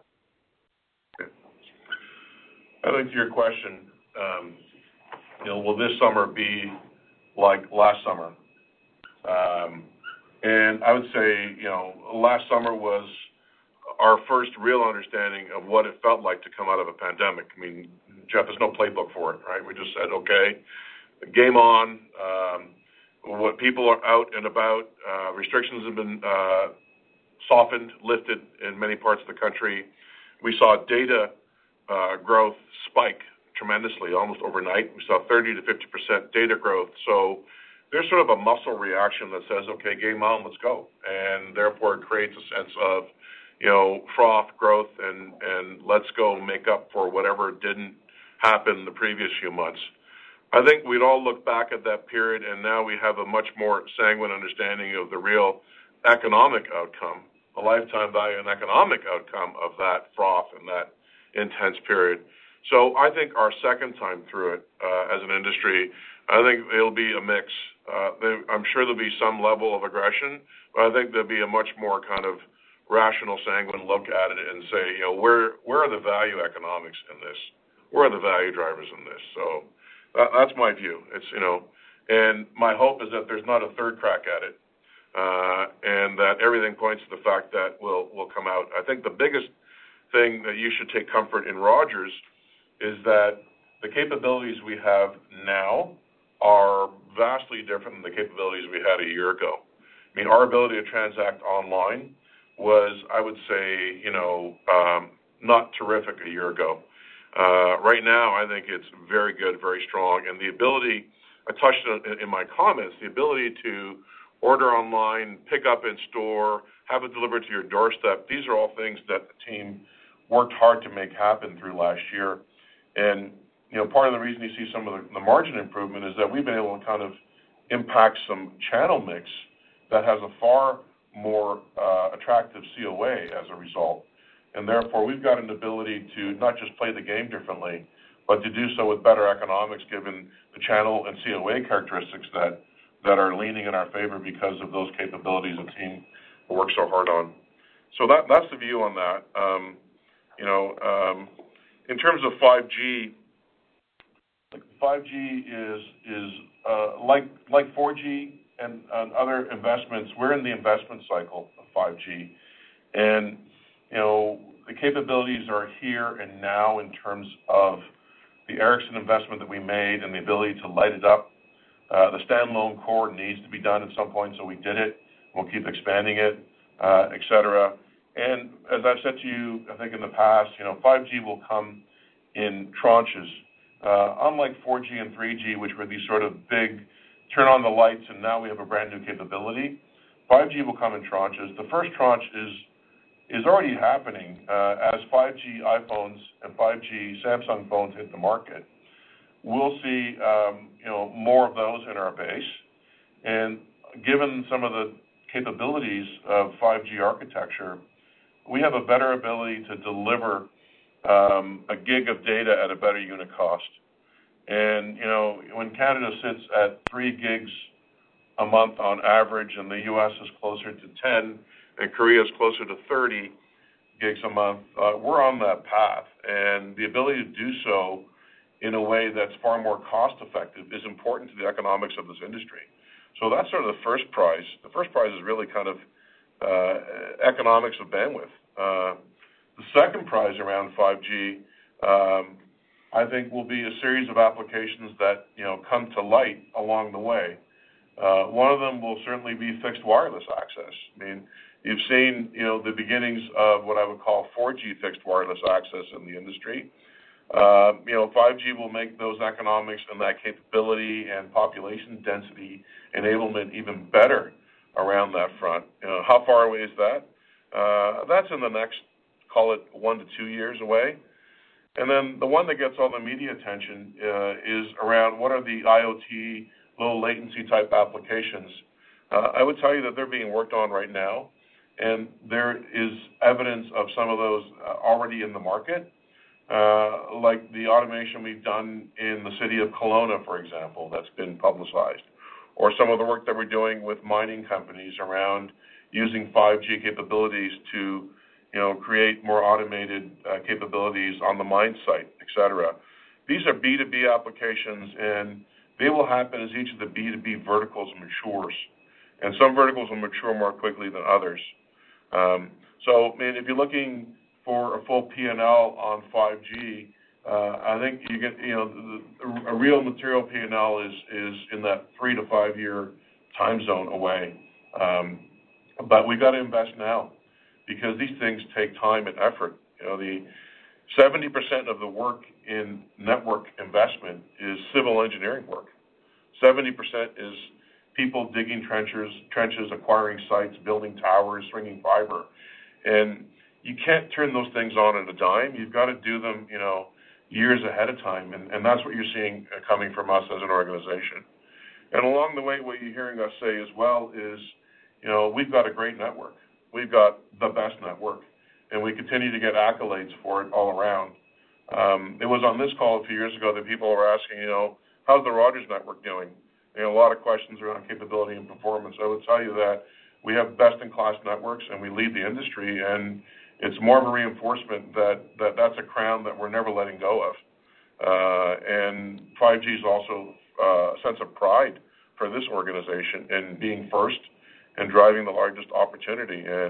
I think to your question, um, you know, will this summer be like last summer? Um, and I would say, you know, last summer was our first real understanding of what it felt like to come out of a pandemic. I mean, Jeff, there's no playbook for it, right? We just said, okay, game on. Um, what people are out and about, uh, restrictions have been uh, softened, lifted in many parts of the country. We saw data uh, growth spike tremendously, almost overnight. We saw thirty to fifty percent data growth. So there's sort of a muscle reaction that says, okay, game on, let's go. And therefore it creates a sense of, you know, froth growth and, and let's go make up for whatever didn't happen the previous few months. I think we'd all look back at that period, and now we have a much more sanguine understanding of the real economic outcome, the lifetime value and economic outcome of that froth and that intense period. So I think our second time through it uh, as an industry, I think it'll be a mix. Uh, they, I'm sure there'll be some level of aggression, but I think there'll be a much more kind of rational, sanguine look at it and say, you know, where where are the value economics in this? Where are the value drivers in this? So that, that's my view. It's, you know, and my hope is that there's not a third crack at it, uh, and that everything points to the fact that we'll we'll come out. I think the biggest thing that you should take comfort in Rogers is that the capabilities we have now are vastly different than the capabilities we had a year ago. I mean, our ability to transact online was, I would say, you know, um, not terrific a year ago. Uh, right now, I think it's very good, very strong, and the ability, I touched on it in my comments, the ability to order online, pick up in store, have it delivered to your doorstep, these are all things that the team worked hard to make happen through last year. And, you know, part of the reason you see some of the, the margin improvement is that we've been able to kind of impact some channel mix that has a far more uh, attractive C O A as a result. And therefore, we've got an ability to not just play the game differently, but to do so with better economics given the channel and C O A characteristics that, that are leaning in our favor because of those capabilities the team worked so hard on. So that, that's the view on that. Um, you know, um, in terms of five G, five G is is uh, like like four G and, and other investments. We're in the investment cycle of five G, and you know the capabilities are here and now in terms of the Ericsson investment that we made and the ability to light it up. Uh, the standalone core needs to be done at some point, so we did it. We'll keep expanding it, uh, et cetera. And as I've said to you, I think in the past, you know, five G will come in tranches. Uh, unlike four G and three G, which were these sort of big, turn on the lights and now we have a brand new capability, five G will come in tranches. The first tranche is is already happening uh, as five G iPhones and five G Samsung phones hit the market. We'll see, um, you know, more of those in our base. And given some of the capabilities of five G architecture, we have a better ability to deliver um, a gig of data at a better unit cost. And, you know, when Canada sits at three gigs a month on average and the U S is closer to ten and Korea is closer to thirty gigs a month, uh, we're on that path. And the ability to do so in a way that's far more cost effective is important to the economics of this industry. So that's sort of the first prize. The first prize is really kind of uh, economics of bandwidth. Uh, the second prize around five G, um, I think, will be a series of applications that, you know, come to light along the way. Uh, one of them will certainly be fixed wireless access. I mean, you've seen, you know, the beginnings of what I would call four G fixed wireless access in the industry. Uh, you know, five G will make those economics and that capability and population density enablement even better around that front. You know, how far away is that? Uh, that's in the next, call it one to two years away. And then the one that gets all the media attention uh, is around what are the IoT, low latency type applications. Uh, I would tell you that they're being worked on right now, and there is evidence of some of those uh, already in the market. Uh, like the automation we've done in the city of Kelowna, for example, that's been publicized, or some of the work that we're doing with mining companies around using five G capabilities to, you know, create more automated uh, capabilities on the mine site, et cetera. These are B two B applications, and they will happen as each of the B two B verticals matures. And some verticals will mature more quickly than others. Um, so, I mean, if you're looking for a full P and L on five G, uh, I think you get, you know, the, a real material P and L is is in that three to five year time zone away. Um, but we've got to invest now because these things take time and effort. You know, the seventy percent of the work in network investment is civil engineering work. seventy percent is people digging trenches, trenches, acquiring sites, building towers, stringing fiber, and you can't turn those things on in a dime. You've got to do them, you know, years ahead of time, and, and that's what you're seeing coming from us as an organization. And along the way, what you're hearing us say as well is, you know, we've got a great network. We've got the best network, and we continue to get accolades for it all around. Um, it was on this call a few years ago that people were asking, you know, how's the Rogers network doing? You know, a lot of questions around capability and performance. I would tell you that we have best-in-class networks, and we lead the industry, and it's more of a reinforcement that, that that's a crown that we're never letting go of. Uh, and five G is also uh, a sense of pride for this organization in being first and driving the largest opportunity. And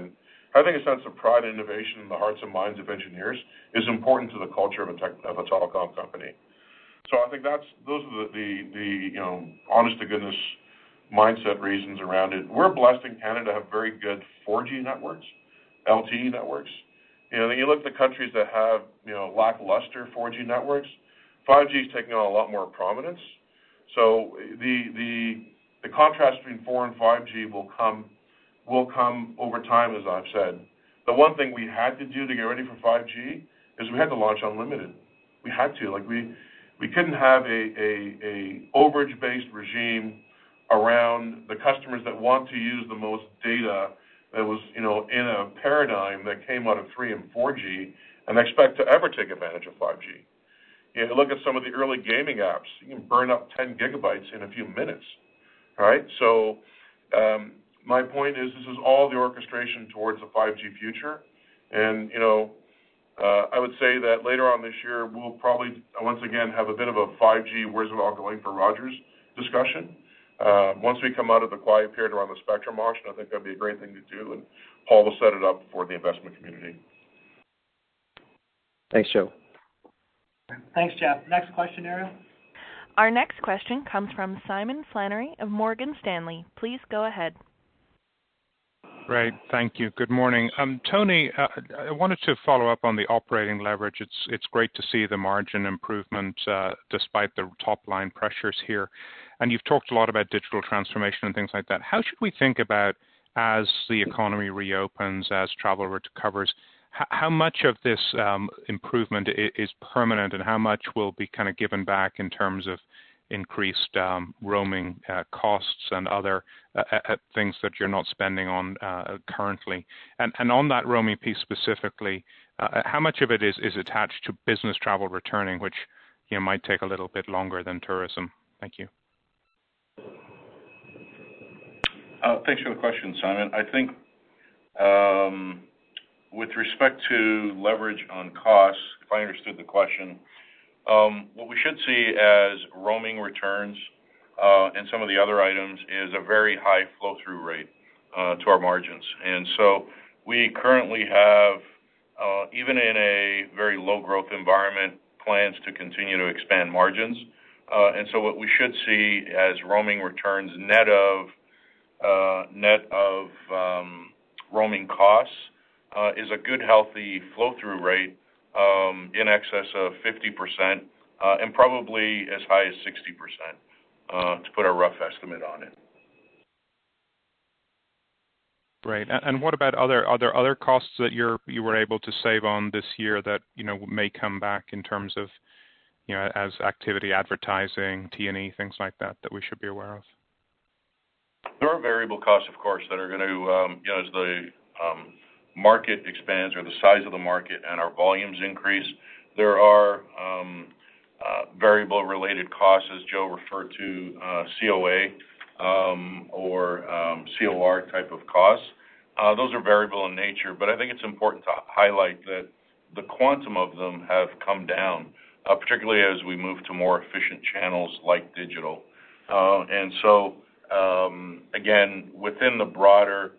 Having a sense of pride and innovation in the hearts and minds of engineers is important to the culture of a, tech, of a telecom company. So I think that's those are the, the, the you know, honest to goodness mindset reasons around it. We're blessed in Canada to have very good four G networks, L T E networks. You know, you look at the countries that have, you know, lackluster four G networks, five G is taking on a lot more prominence. So the the the contrast between four and five G will come will come over time, as I've said. The one thing we had to do to get ready for five G is we had to launch unlimited. We had to. Like we we couldn't have a a, a overage-based regime around the customers that want to use the most data that was, you know, in a paradigm that came out of three and four G and expect to ever take advantage of five G. You know, look at some of the early gaming apps. You can burn up ten gigabytes in a few minutes, all right? So um, my point is this is all the orchestration towards the five G future. And, you know, uh, I would say that later on this year, we'll probably, once again, have a bit of a five G, where's it all going for Rogers discussion. Uh, once we come out of the quiet period around the spectrum auction, I think that'd be a great thing to do, and Paul will set it up for the investment community. Thanks, Joe. Thanks, Jeff. Next question, Ariel. Our next question comes from Simon Flannery of Morgan Stanley. Please go ahead. Great. Thank you. Good morning. Um, Tony, uh, I wanted to follow up on the operating leverage. It's it's great to see the margin improvement uh, despite the top-line pressures here. And you've talked a lot about digital transformation and things like that. How should we think about, as the economy reopens, as travel recovers, h- how much of this um, improvement I- is permanent and how much will be kind of given back in terms of increased um, roaming uh, costs and other uh, uh, things that you're not spending on uh, currently? And, and on that roaming piece specifically, uh, how much of it is, is attached to business travel returning, which, you know, might take a little bit longer than tourism? Thank you. Uh, thanks for the question, Simon. I think um, with respect to leverage on costs, if I understood the question, um, what we should see as roaming returns uh, and some of the other items is a very high flow-through rate uh, to our margins. And so we currently have, uh, even in a very low-growth environment, plans to continue to expand margins. Uh, and so what we should see as roaming returns net of uh, net of um, roaming costs uh, is a good, healthy flow-through rate um, in excess of fifty percent uh, and probably as high as sixty percent uh, to put a rough estimate on it. Great. And what about other other other costs that you're you were able to save on this year that, you know, may come back in terms of, you know, as activity, advertising, T and E, things like that, that we should be aware of? There are variable costs, of course, that are going to, um, you know, as the um, market expands or the size of the market and our volumes increase, there are um, uh, variable-related costs, as Joe referred to, uh, C O A um, or um, C O R type of costs. Uh, those are variable in nature, but I think it's important to highlight that the quantum of them have come down, uh, particularly as we move to more efficient channels like digital. Uh, and so, um, again, within the broader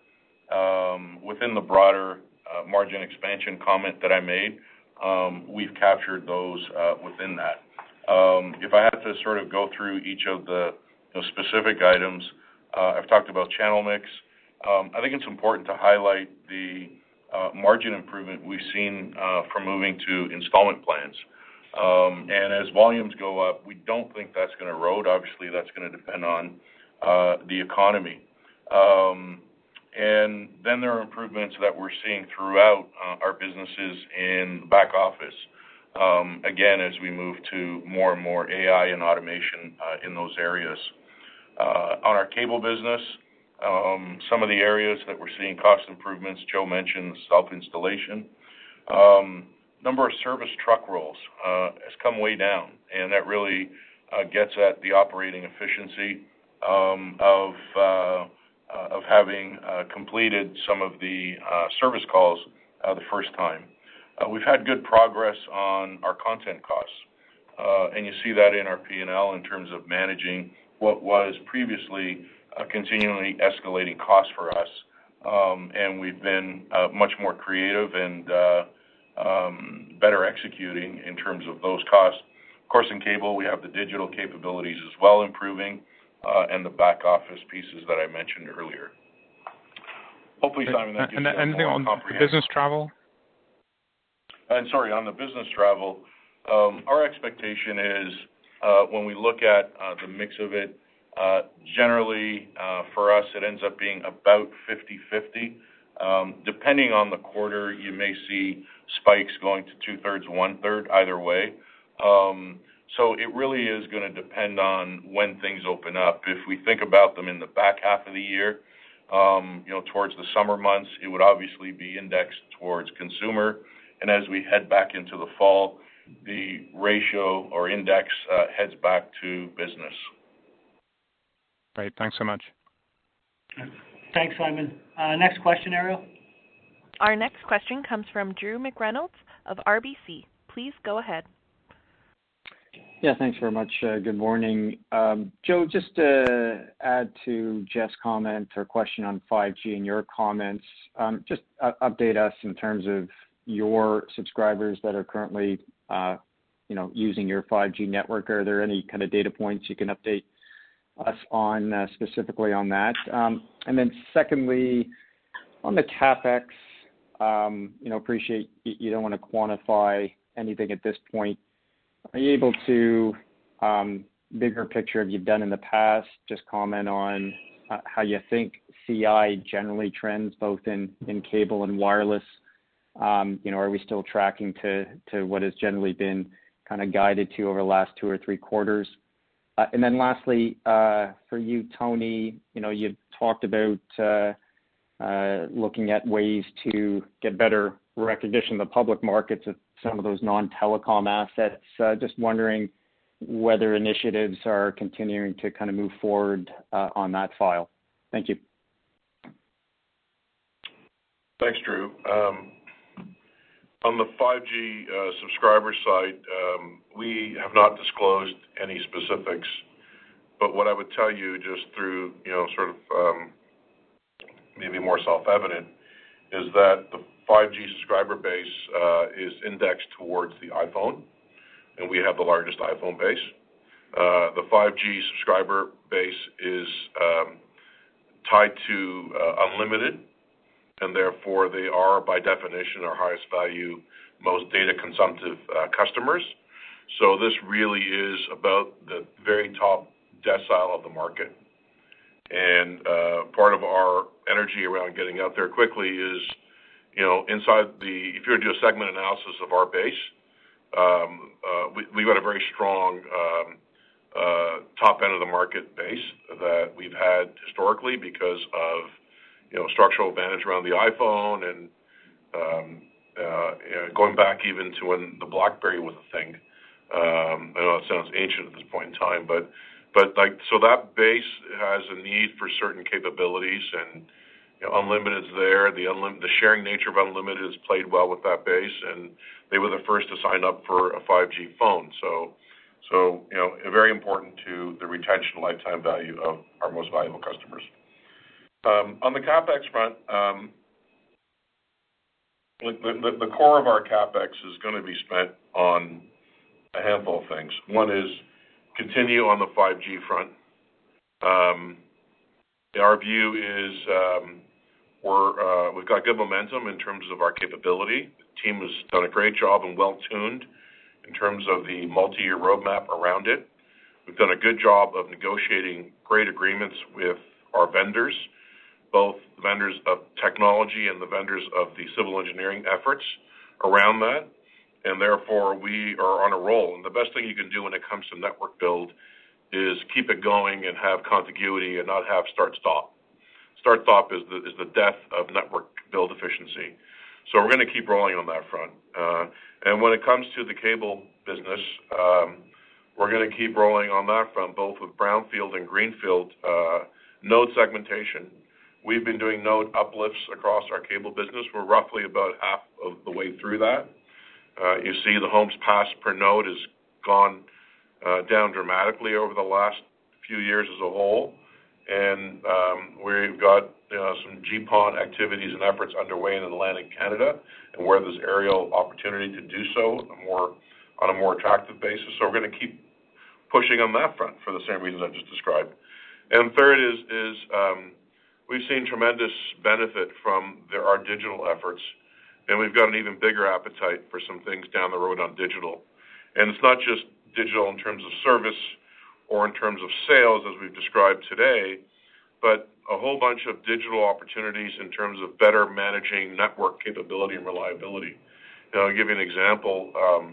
um, within the broader uh, margin expansion comment that I made, um, we've captured those uh, within that. Um, if I had to sort of go through each of the, you know, specific items, uh, I've talked about channel mix. Um, I think it's important to highlight the uh, margin improvement we've seen uh, from moving to installment plans. Um, and as volumes go up, we don't think that's going to erode. Obviously, that's going to depend on uh, the economy. Um, and then there are improvements that we're seeing throughout uh, our businesses in the back office. Um, again, as we move to more and more A I and automation uh, in those areas. Uh, on our cable business, um, some of the areas that we're seeing cost improvements, Joe mentioned self-installation. Um, number of service truck rolls uh, has come way down, and that really uh, gets at the operating efficiency um, of uh, uh, of having uh, completed some of the uh, service calls uh, the first time. Uh, we've had good progress on our content costs, uh, and you see that in our P and L in terms of managing what was previously a continually escalating cost for us um, and we've been uh, much more creative and uh, um, better executing in terms of those costs. Of course, in cable, we have the digital capabilities as well improving, uh, and the back office pieces that I mentioned earlier. Hopefully, Simon, that gives and, you and a more on comprehensive. business travel? And sorry, on the business travel, um, our expectation is uh, when we look at uh, the mix of it, uh, generally uh, for us it ends up being about fifty-fifty. Um, depending on the quarter, you may see spikes going to two-thirds, one-third, either way. Um, so it really is going to depend on when things open up. If we think about them in the back half of the year, um, you know, towards the summer months, it would obviously be indexed towards consumer. And as we head back into the fall, the ratio or index uh, heads back to business. Great. Thanks so much. Thanks, Simon. Uh, next question, Ariel. Our next question comes from Drew McReynolds of R B C. Please go ahead. Yeah, thanks very much. Uh, good morning. Um, Joe, just to add to Jeff's comment or question on five G and your comments, um, just uh, update us in terms of your subscribers that are currently, uh, you know, using your five G network. Are there any kind of data points you can update us on uh, specifically on that? Um, and then secondly, on the CapEx, um, you know, appreciate you don't want to quantify anything at this point. Are you able to, um, bigger picture of you've done in the past, just comment on uh, how you think C I generally trends both in, in cable and wireless? Um, you know, are we still tracking to, to what has generally been kind of guided to over the last two or three quarters? Uh, and then lastly, uh, for you, Tony, you know, you talked about uh, uh, looking at ways to get better recognition in the public markets of some of those non-telecom assets. Uh, just wondering whether initiatives are continuing to kind of move forward uh, on that file. Thank you. Thanks, Drew. Um, on the five G uh, subscriber side, um, we have not disclosed any specifics, but what I would tell you just through, you know, sort of um, maybe more self-evident is that the five G subscriber base uh, is indexed towards the iPhone, and we have the largest iPhone base. Uh, the five G subscriber base is um, tied to uh, unlimited, and therefore they are, by definition, our highest value, most data consumptive uh, customers. So this really is about the very top decile of the market. And uh, part of our energy around getting out there quickly is, you know, inside the, if you were to do a segment analysis of our base, um, uh, we, we've got a very strong um, uh, top end of the market base that we've had historically because of, you know, structural advantage around the iPhone and um, uh, you know, going back even to when the BlackBerry was a thing. Um, I know it sounds ancient at this point in time, but but like so that base has a need for certain capabilities, and you know, Unlimited's there. The unlim- the sharing nature of Unlimited has played well with that base, and they were the first to sign up for a five G phone. So so you know, very important to the retention lifetime value of our most valuable customers. Um, on the CapEx front, um, the, the, the core of our CapEx is going to be spent on a handful of things. One is continue on the five G front. Um, our view is um, we're, uh, we've got good momentum in terms of our capability. The team has done a great job and well-tuned in terms of the multi-year roadmap around it. We've done a good job of negotiating great agreements with our vendors, both the vendors of technology and the vendors of the civil engineering efforts around that, and therefore we are on a roll. And the best thing you can do when it comes to network build is keep it going and have contiguity and not have start-stop. Start-stop is the, is the death of network build efficiency. So we're going to keep rolling on that front. Uh, and when it comes to the cable business, um, we're going to keep rolling on that front, both with brownfield and greenfield uh, node segmentation. We've been doing node uplifts across our cable business. We're roughly about half of the way through that. Uh, you see the homes passed per node has gone uh, down dramatically over the last few years as a whole. And um, we've got you know, some G PON activities and efforts underway in Atlantic Canada, and where there's aerial opportunity to do so on a more, on a more attractive basis. So we're going to keep pushing on that front for the same reasons I just described. And third is, is um, we've seen tremendous benefit from there, our digital efforts, and we've got an even bigger appetite for some things down the road on digital. And it's not just digital in terms of service or in terms of sales, as we've described today, but a whole bunch of digital opportunities in terms of better managing network capability and reliability. You know, I'll give you an example. Um,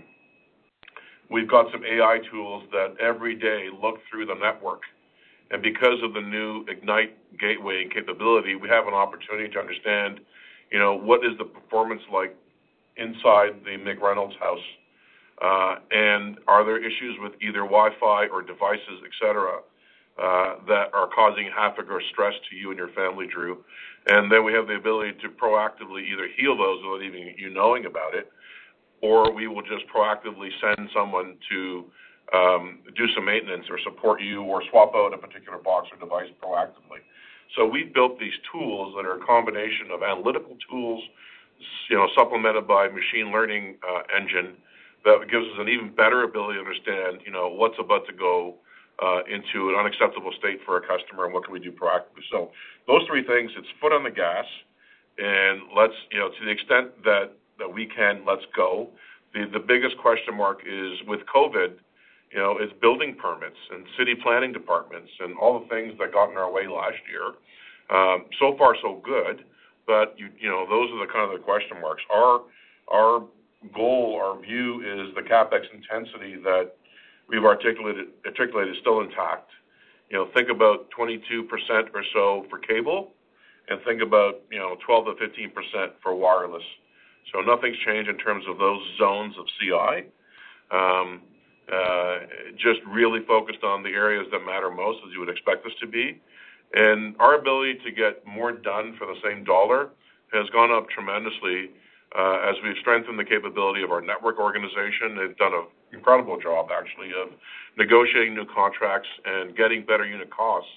we've got some A I tools that every day look through the network. And because of the new Ignite gateway capability, we have an opportunity to understand, you know, what is the performance like inside the McReynolds house? Uh, and are there issues with either Wi-Fi or devices, et cetera, uh, that are causing havoc or stress to you and your family, Drew? And then we have the ability to proactively either heal those without even you knowing about it, or we will just proactively send someone to um, do some maintenance or support you or swap out a particular box or device proactively. So we built these tools that are a combination of analytical tools, you know, supplemented by machine learning uh, engine that gives us an even better ability to understand, you know, what's about to go uh, into an unacceptable state for a customer and what can we do proactively. So those three things, it's foot on the gas, and let's, you know, to the extent that, that we can, let's go. The, the biggest question mark is with COVID, you know, it's building permits and city planning departments and all the things that got in our way last year. Um, so far, so good, but, you, you know, those are the kind of the question marks. Our, our goal, our view is the CapEx intensity that we've articulated, articulated is still intact. You know, think about twenty-two percent or so for cable, and think about, you know, twelve to fifteen percent for wireless. So nothing's changed in terms of those zones of C I. Um, uh, just really focused on the areas that matter most, as you would expect us to be. And our ability to get more done for the same dollar has gone up tremendously uh, as we've strengthened the capability of our network organization. They've done an incredible job, actually, of negotiating new contracts and getting better unit costs.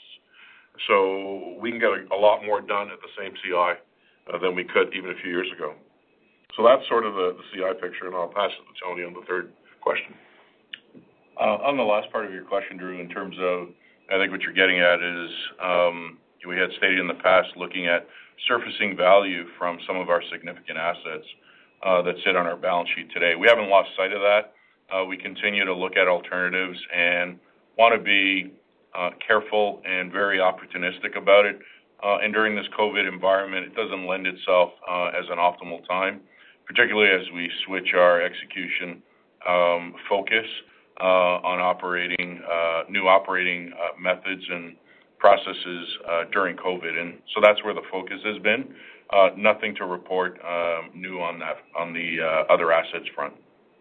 So we can get a, a lot more done at the same C I uh, than we could even a few years ago. So that's sort of the, the C I picture, and I'll pass it to Tony on the third question. Uh, on the last part of your question, Drew, in terms of, I think what you're getting at is um, we had stated in the past looking at surfacing value from some of our significant assets uh, that sit on our balance sheet today. We haven't lost sight of that. Uh, we continue to look at alternatives and want to be uh, careful and very opportunistic about it. Uh, and during this COVID environment, it doesn't lend itself uh, as an optimal time, particularly as we switch our execution um, focus uh, on operating uh, new operating uh, methods and processes uh, during COVID. And so that's where the focus has been. Uh, nothing to report um, new on that on the uh, other assets front.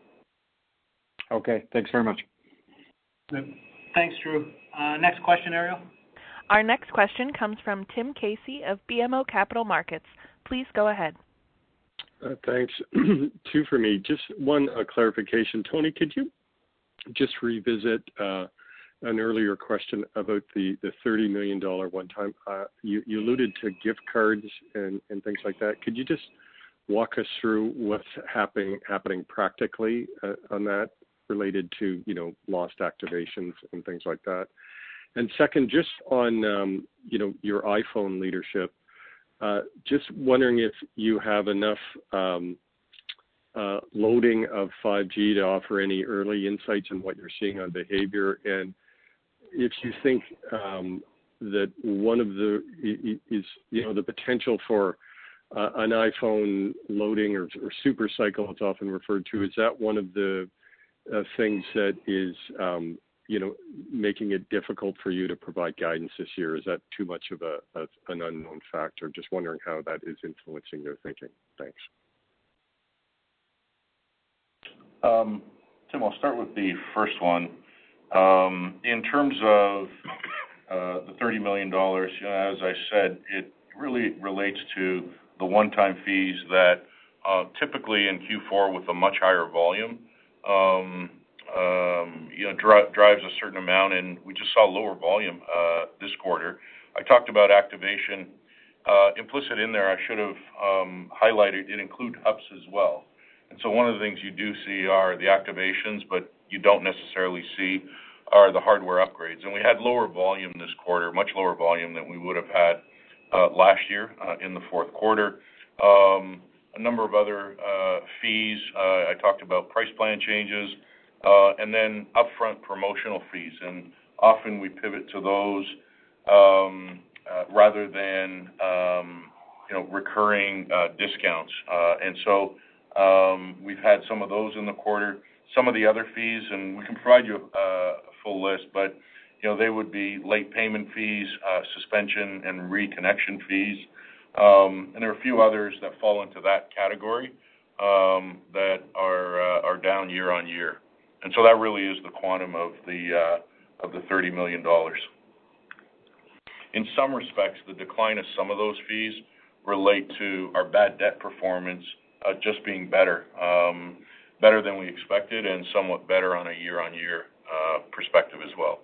Okay, thanks very much. Thanks, Drew. Uh, next question, Ariel. Our next question comes from Tim Casey of B M O Capital Markets. Please go ahead. Uh, thanks. Two for me. Just one uh, clarification. Tony, could you just revisit uh, an earlier question about the, the thirty million dollars one-time? Uh, you, you alluded to gift cards and, and things like that. Could you just walk us through what's happening happening practically uh, on that, related to, you know, lost activations and things like that? And second, just on, um, you know, your iPhone leadership, uh, just wondering if you have enough um, uh, loading of five G to offer any early insights on what you're seeing on behavior, and if you think um, that one of the is, you know, the potential for uh, an iPhone loading or, or super cycle, it's often referred to, is that one of the uh, things that is um, you know, making it difficult for you to provide guidance this year? Is that too much of a, a an unknown factor? Just wondering how that is influencing your thinking. Thanks. Um, Tim, I'll start with the first one. Um, in terms of uh, the thirty million dollars, you know, as I said, it really relates to the one-time fees that uh, typically in Q four with a much higher volume, um, Um, you know, dri- drives a certain amount, and we just saw lower volume uh, this quarter. I talked about activation uh, implicit in there, I should have um, highlighted, it includes H U Ps as well. And so one of the things you do see are the activations, but you don't necessarily see are the hardware upgrades. And we had lower volume this quarter, much lower volume than we would have had uh, last year uh, in the fourth quarter. Um, a number of other uh, fees. Uh, I talked about price plan changes, uh, and then upfront promotional fees. And often we pivot to those um, uh, rather than um, you know recurring uh, discounts. Uh, and so um, we've had some of those in the quarter. Some of the other fees, and we can provide you a, a full list, but you know they would be late payment fees, uh, suspension and reconnection fees, um, and there are a few others that fall into that category um, that are uh, are down year on year, and so that really is the quantum of the uh, of the thirty million dollars. In some respects, the decline of some of those fees relate to our bad debt performance uh, just being better. Um, better than we expected and somewhat better on a year-on-year uh, perspective as well.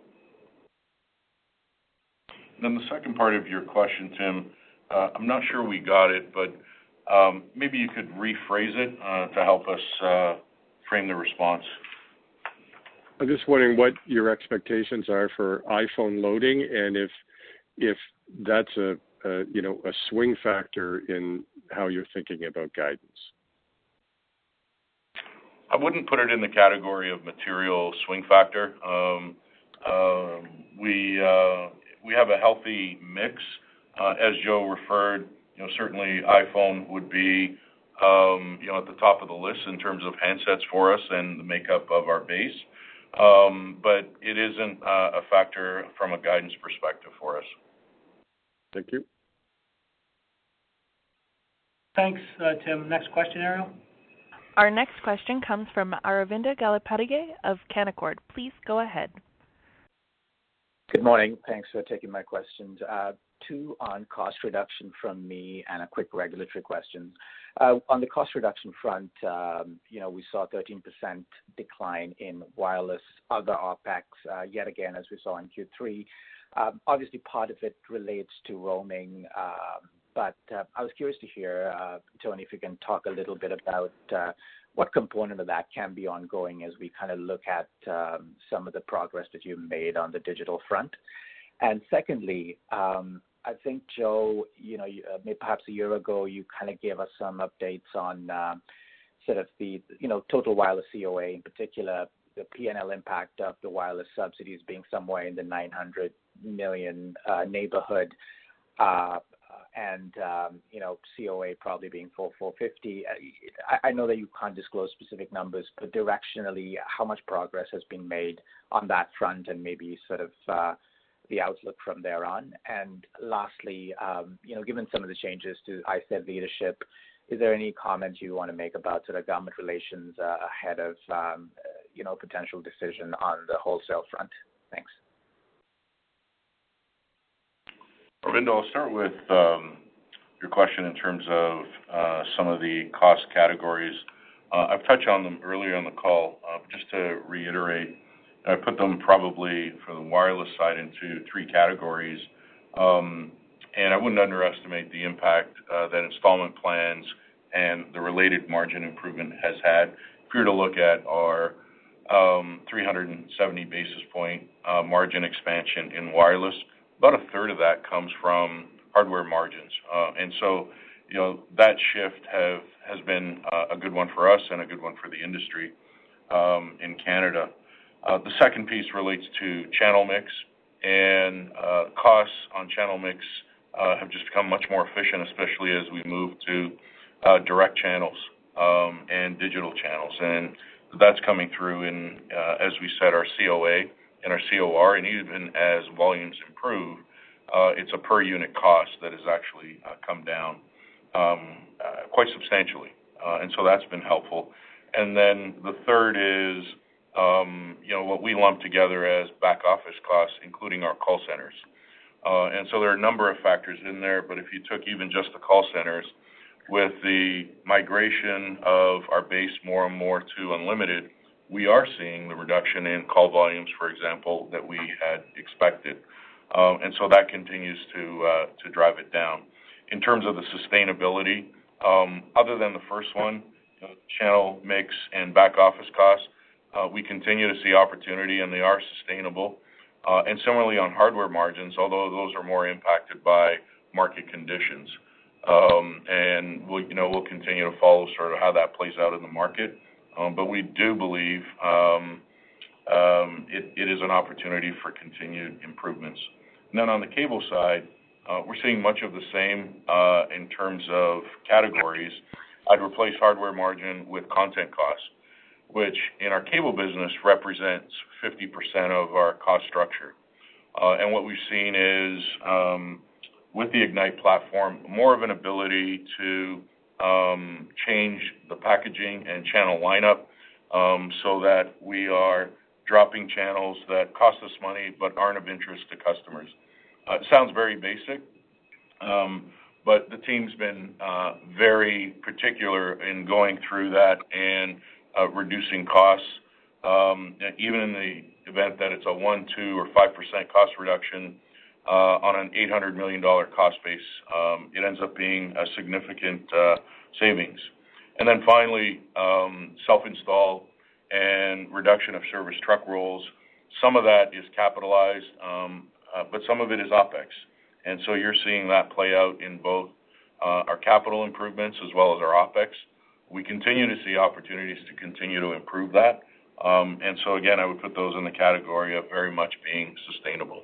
And then the second part of your question, Tim, uh, I'm not sure we got it, but um, maybe you could rephrase it uh, to help us uh, frame the response. I'm just wondering what your expectations are for iPhone loading, and if if that's a, a you know a swing factor in how you're thinking about guidance. I wouldn't put it in the category of material swing factor. Um, uh, we uh, we have a healthy mix, uh, as Joe referred. You know, certainly iPhone would be um, you know at the top of the list in terms of handsets for us and the makeup of our base. Um, but it isn't uh, a factor from a guidance perspective for us. Thank you. Thanks, uh, Tim. Next question, Ariel. Our next question comes from Aravinda Galappatthige of Canaccord. Please go ahead. Good morning. Thanks for taking my questions. Uh, two on cost reduction from me and a quick regulatory question. Uh, on the cost reduction front, um, you know, we saw a thirteen percent decline in wireless other OPEX, uh, yet again, as we saw in Q three. Um, obviously, part of it relates to roaming, um, but uh, I was curious to hear, uh, Tony, if you can talk a little bit about uh, what component of that can be ongoing as we kind of look at um, some of the progress that you made on the digital front. And secondly, um, I think, Joe, you know, uh, maybe perhaps a year ago, you kind of gave us some updates on uh, sort of the, you know, total wireless C O A, in particular, the P and L impact of the wireless subsidies being somewhere in the nine hundred million uh, neighborhood, uh, and um, you know C O A probably being four four fifty. I, I know that you can't disclose specific numbers, but directionally, how much progress has been made on that front, and maybe sort of uh, the outlook from there on. And lastly, um, you know, given some of the changes to I S E D leadership, is there any comment you want to make about sort of government relations uh, ahead of um, you know potential decision on the wholesale front? Thanks. Aravinda, I'll start with um, your question in terms of uh, some of the cost categories. Uh, I've touched on them earlier on the call. Uh, just to reiterate, I put them probably for the wireless side into three categories, um, and I wouldn't underestimate the impact uh, that installment plans and the related margin improvement has had. If you were to look at our um, three hundred seventy basis point uh, margin expansion in wireless, about a third of that comes from hardware margins. Uh, and so, you know, that shift have, has been uh, a good one for us and a good one for the industry um, in Canada. Uh, the second piece relates to channel mix, and uh, costs on channel mix uh, have just become much more efficient, especially as we move to uh, direct channels um, and digital channels. And that's coming through in, uh, as we said, our C O A and our C O R, and even as volumes improve, uh, it's a per unit cost that has actually uh, come down um, uh, quite substantially, uh, and so that's been helpful. And then the third is, um, you know, what we lump together as back office costs, including our call centers. Uh, and so there are a number of factors in there, but if you took even just the call centers, with the migration of our base more and more to unlimited, we are seeing the reduction in call volumes, for example, that we had expected. Um, and so that continues to uh, to drive it down. in terms of the sustainability, um, other than the first one, you know, channel mix and back office costs, uh, we continue to see opportunity and they are sustainable. Uh, and similarly on hardware margins, although those are more impacted by market conditions. Um, and we'll, you know, we'll continue to follow sort of how that plays out in the market. Um, but we do believe um, um, it, it is an opportunity for continued improvements. And then on the cable side, uh, we're seeing much of the same uh, in terms of categories. I'd replace hardware margin with content costs, which in our cable business represents fifty percent of our cost structure. Uh, and what we've seen is, um, with the Ignite platform, more of an ability to um, change the packaging and channel lineup um, so that we are dropping channels that cost us money but aren't of interest to customers. Uh, it sounds very basic, um, but the team's been uh, very particular in going through that and uh, reducing costs. Um, even in the event that it's a one, two, or five percent cost reduction uh, on an eight hundred million dollars cost base, um, it ends up being a significant uh, savings. And then finally, um, self-install and reduction of service truck rolls. Some of that is capitalized, um, uh, but some of it is OpEx. And so you're seeing that play out in both uh, our capital improvements as well as our OpEx. We continue to see opportunities to continue to improve that. Um, and so, again, I would put those in the category of very much being sustainable.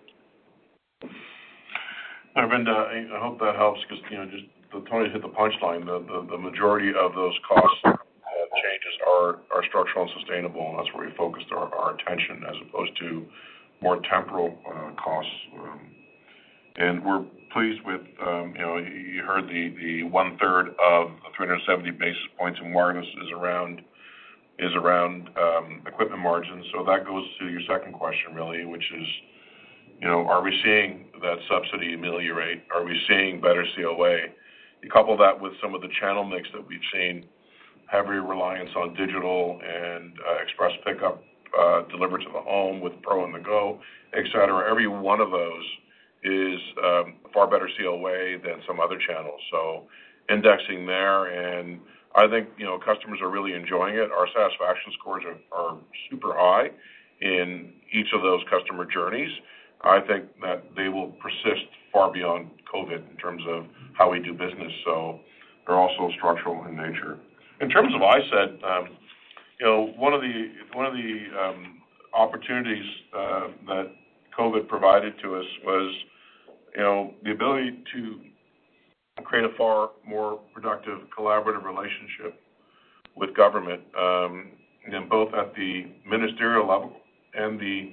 Arvinda, I, I hope that helps because, you know, just the, Tony hit the punchline. The, the, the majority of those cost uh, changes are, are structural and sustainable, and that's where we focused our, our attention as opposed to more temporal uh, costs. Um, and we're pleased with, um, you know, you heard the, the one-third of the three hundred seventy basis points in wireless is around is around um, equipment margins. So that goes to your second question, really, which is, you know, are we seeing that subsidy ameliorate? Are we seeing better C O A? You couple that with some of the channel mix that we've seen, heavy reliance on digital and uh, express pickup uh, delivered to the home with Pro on the Go, et cetera. Every one of those is um, far better C O A than some other channels. So indexing there, and I think, you know, customers are really enjoying it. Our satisfaction scores are, are super high in each of those customer journeys. I think that they will persist far beyond COVID in terms of how we do business. So they're also structural in nature. In terms of I S E D, um, you know, one of the one of the um, opportunities uh, that COVID provided to us was, you know, the ability to create a far more productive collaborative relationship with government, um, and both at the ministerial level and the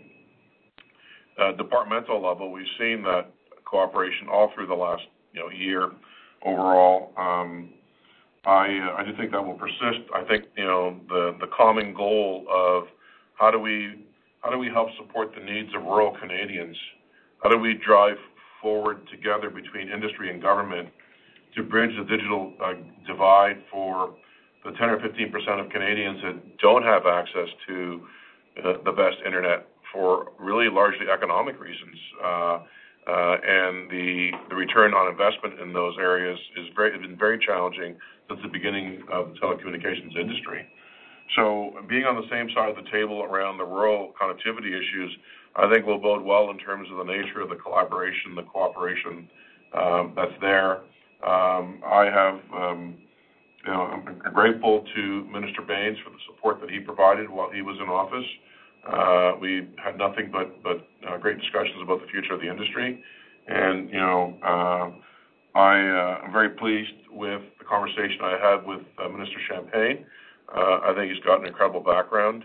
uh, departmental level. We've seen that cooperation all through the last, you know, year overall. Um, I, uh, I do think that will persist. I think, you know, the, the common goal of how do we how do we help support the needs of rural Canadians? How do we drive forward together between industry and government to bridge the digital uh, divide for the ten or fifteen percent of Canadians that don't have access to uh, the best internet for really largely economic reasons. Uh, uh, and the, the return on investment in those areas is very, has been very challenging since the beginning of the telecommunications industry. So being on the same side of the table around the rural connectivity issues, I think will bode well in terms of the nature of the collaboration, the cooperation um, that's there. Um, I have, um, you know, I'm grateful to Minister Baines for the support that he provided while he was in office. Uh, we had nothing but but uh, great discussions about the future of the industry, and you know, uh, I uh, am very pleased with the conversation I had with uh, Minister Champagne. Uh, I think he's got an incredible background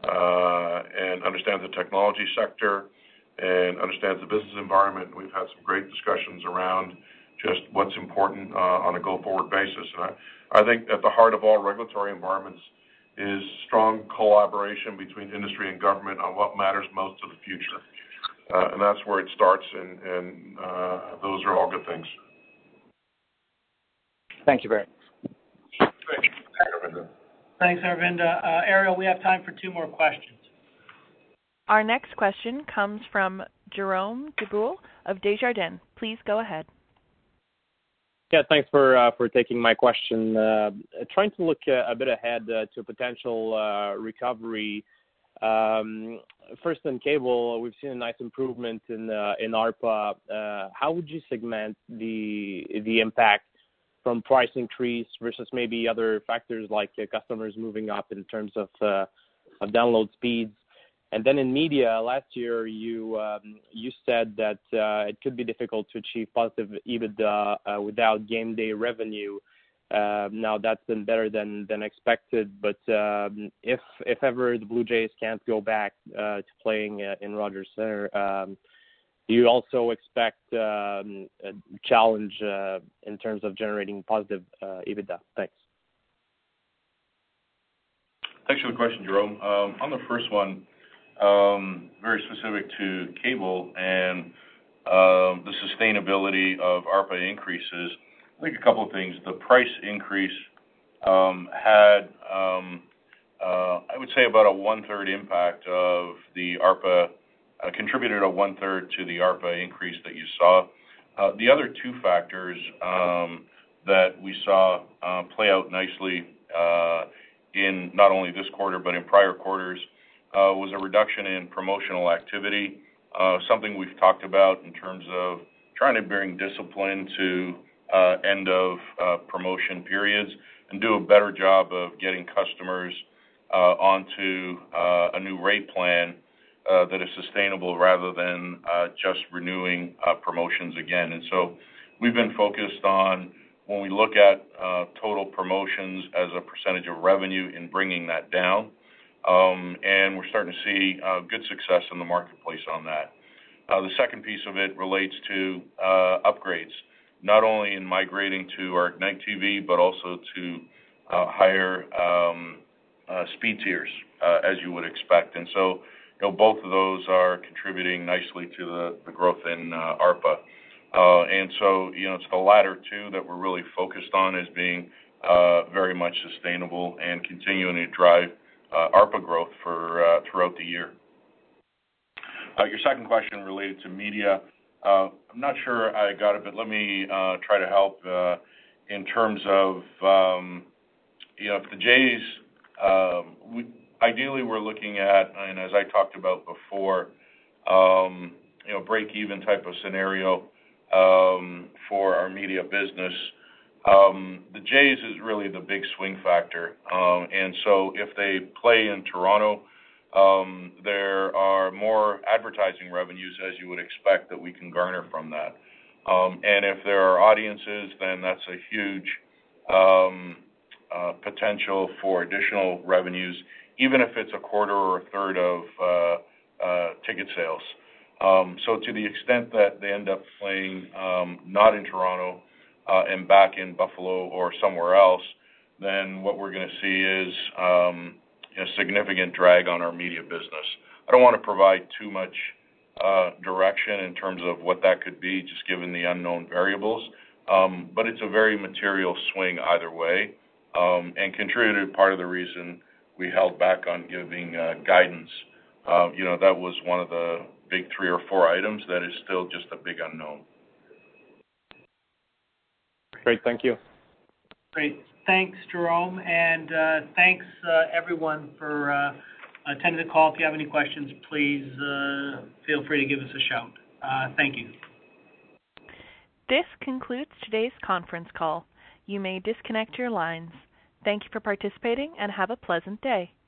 uh, and understands the technology sector and understands the business environment. We've had some great discussions around just what's important uh, on a go-forward basis. And I, I think at the heart of all regulatory environments is strong collaboration between industry and government on what matters most to the future. Uh, and that's where it starts, and, and uh, those are all good things. Thank you very much. Thank you. Thanks, Arvinda. Uh, Ariel, we have time for two more questions. Our next question comes from Jerome Duboul of Desjardins. Please go ahead. Yeah, thanks for uh, for taking my question. Uh, trying to look uh, a bit ahead uh, to a potential uh, recovery. Um, first, in cable, we've seen a nice improvement in uh, in ARPA. Uh, how would you segment the the impact from price increase versus maybe other factors like uh, customers moving up in terms of uh, of download speeds? And then in media, last year you um, you said that uh, it could be difficult to achieve positive EBITDA uh, without game day revenue. Uh, now that's been better than, than expected, but um, if if ever the Blue Jays can't go back uh, to playing uh, in Rogers Centre, um, do you also expect um, a challenge uh, in terms of generating positive uh, EBITDA? Thanks. Thanks for the question, Jerome. Um, on the first one, Um, very specific to cable and um, the sustainability of ARPA increases. I think a couple of things. The price increase um, had, um, uh, I would say, about a one-third impact of the ARPA, uh, contributed a one-third to the ARPA increase that you saw. Uh, the other two factors um, that we saw uh, play out nicely uh, in not only this quarter but in prior quarters Uh, was a reduction in promotional activity, uh, something we've talked about in terms of trying to bring discipline to uh, end of uh, promotion periods and do a better job of getting customers uh, onto uh, a new rate plan uh, that is sustainable rather than uh, just renewing uh, promotions again. And so we've been focused on, when we look at uh, total promotions as a percentage of revenue, in bringing that down. Um, and we're starting to see uh, good success in the marketplace on that. Uh, the second piece of it relates to uh, upgrades, not only in migrating to our Ignite T V, but also to uh, higher um, uh, speed tiers, uh, as you would expect. And so, you know, both of those are contributing nicely to the, the growth in uh, ARPA. Uh, and so, you know, it's the latter two that we're really focused on as being uh, very much sustainable and continuing to drive Uh, ARPA growth for uh, throughout the year. Uh, your second question related to media, uh, I'm not sure I got it, but let me uh, try to help uh, in terms of, um, you know, if the Jays, um, we, ideally we're looking at, and as I talked about before, um, you know, break-even type of scenario um, for our media business. Um, the Jays is really the big swing factor, um, and so if they play in Toronto, um, there are more advertising revenues, as you would expect, that we can garner from that. Um, and if there are audiences, then that's a huge um, uh, potential for additional revenues, even if it's a quarter or a third of uh, uh, ticket sales. Um, so to the extent that they end up playing um, not in Toronto, Uh, and back in Buffalo or somewhere else, then what we're going to see is um, a significant drag on our media business. I don't want to provide too much uh, direction in terms of what that could be, just given the unknown variables, um, but it's a very material swing either way, um, and contributed part of the reason we held back on giving uh, guidance. Uh, you know, that was one of the big three or four items that is still just a big unknown. Great, thank you. Great. Thanks, Jerome, and uh, thanks, uh, everyone, for uh, attending the call. If you have any questions, please uh, feel free to give us a shout. Uh, thank you. This concludes today's conference call. You may disconnect your lines. Thank you for participating and have a pleasant day.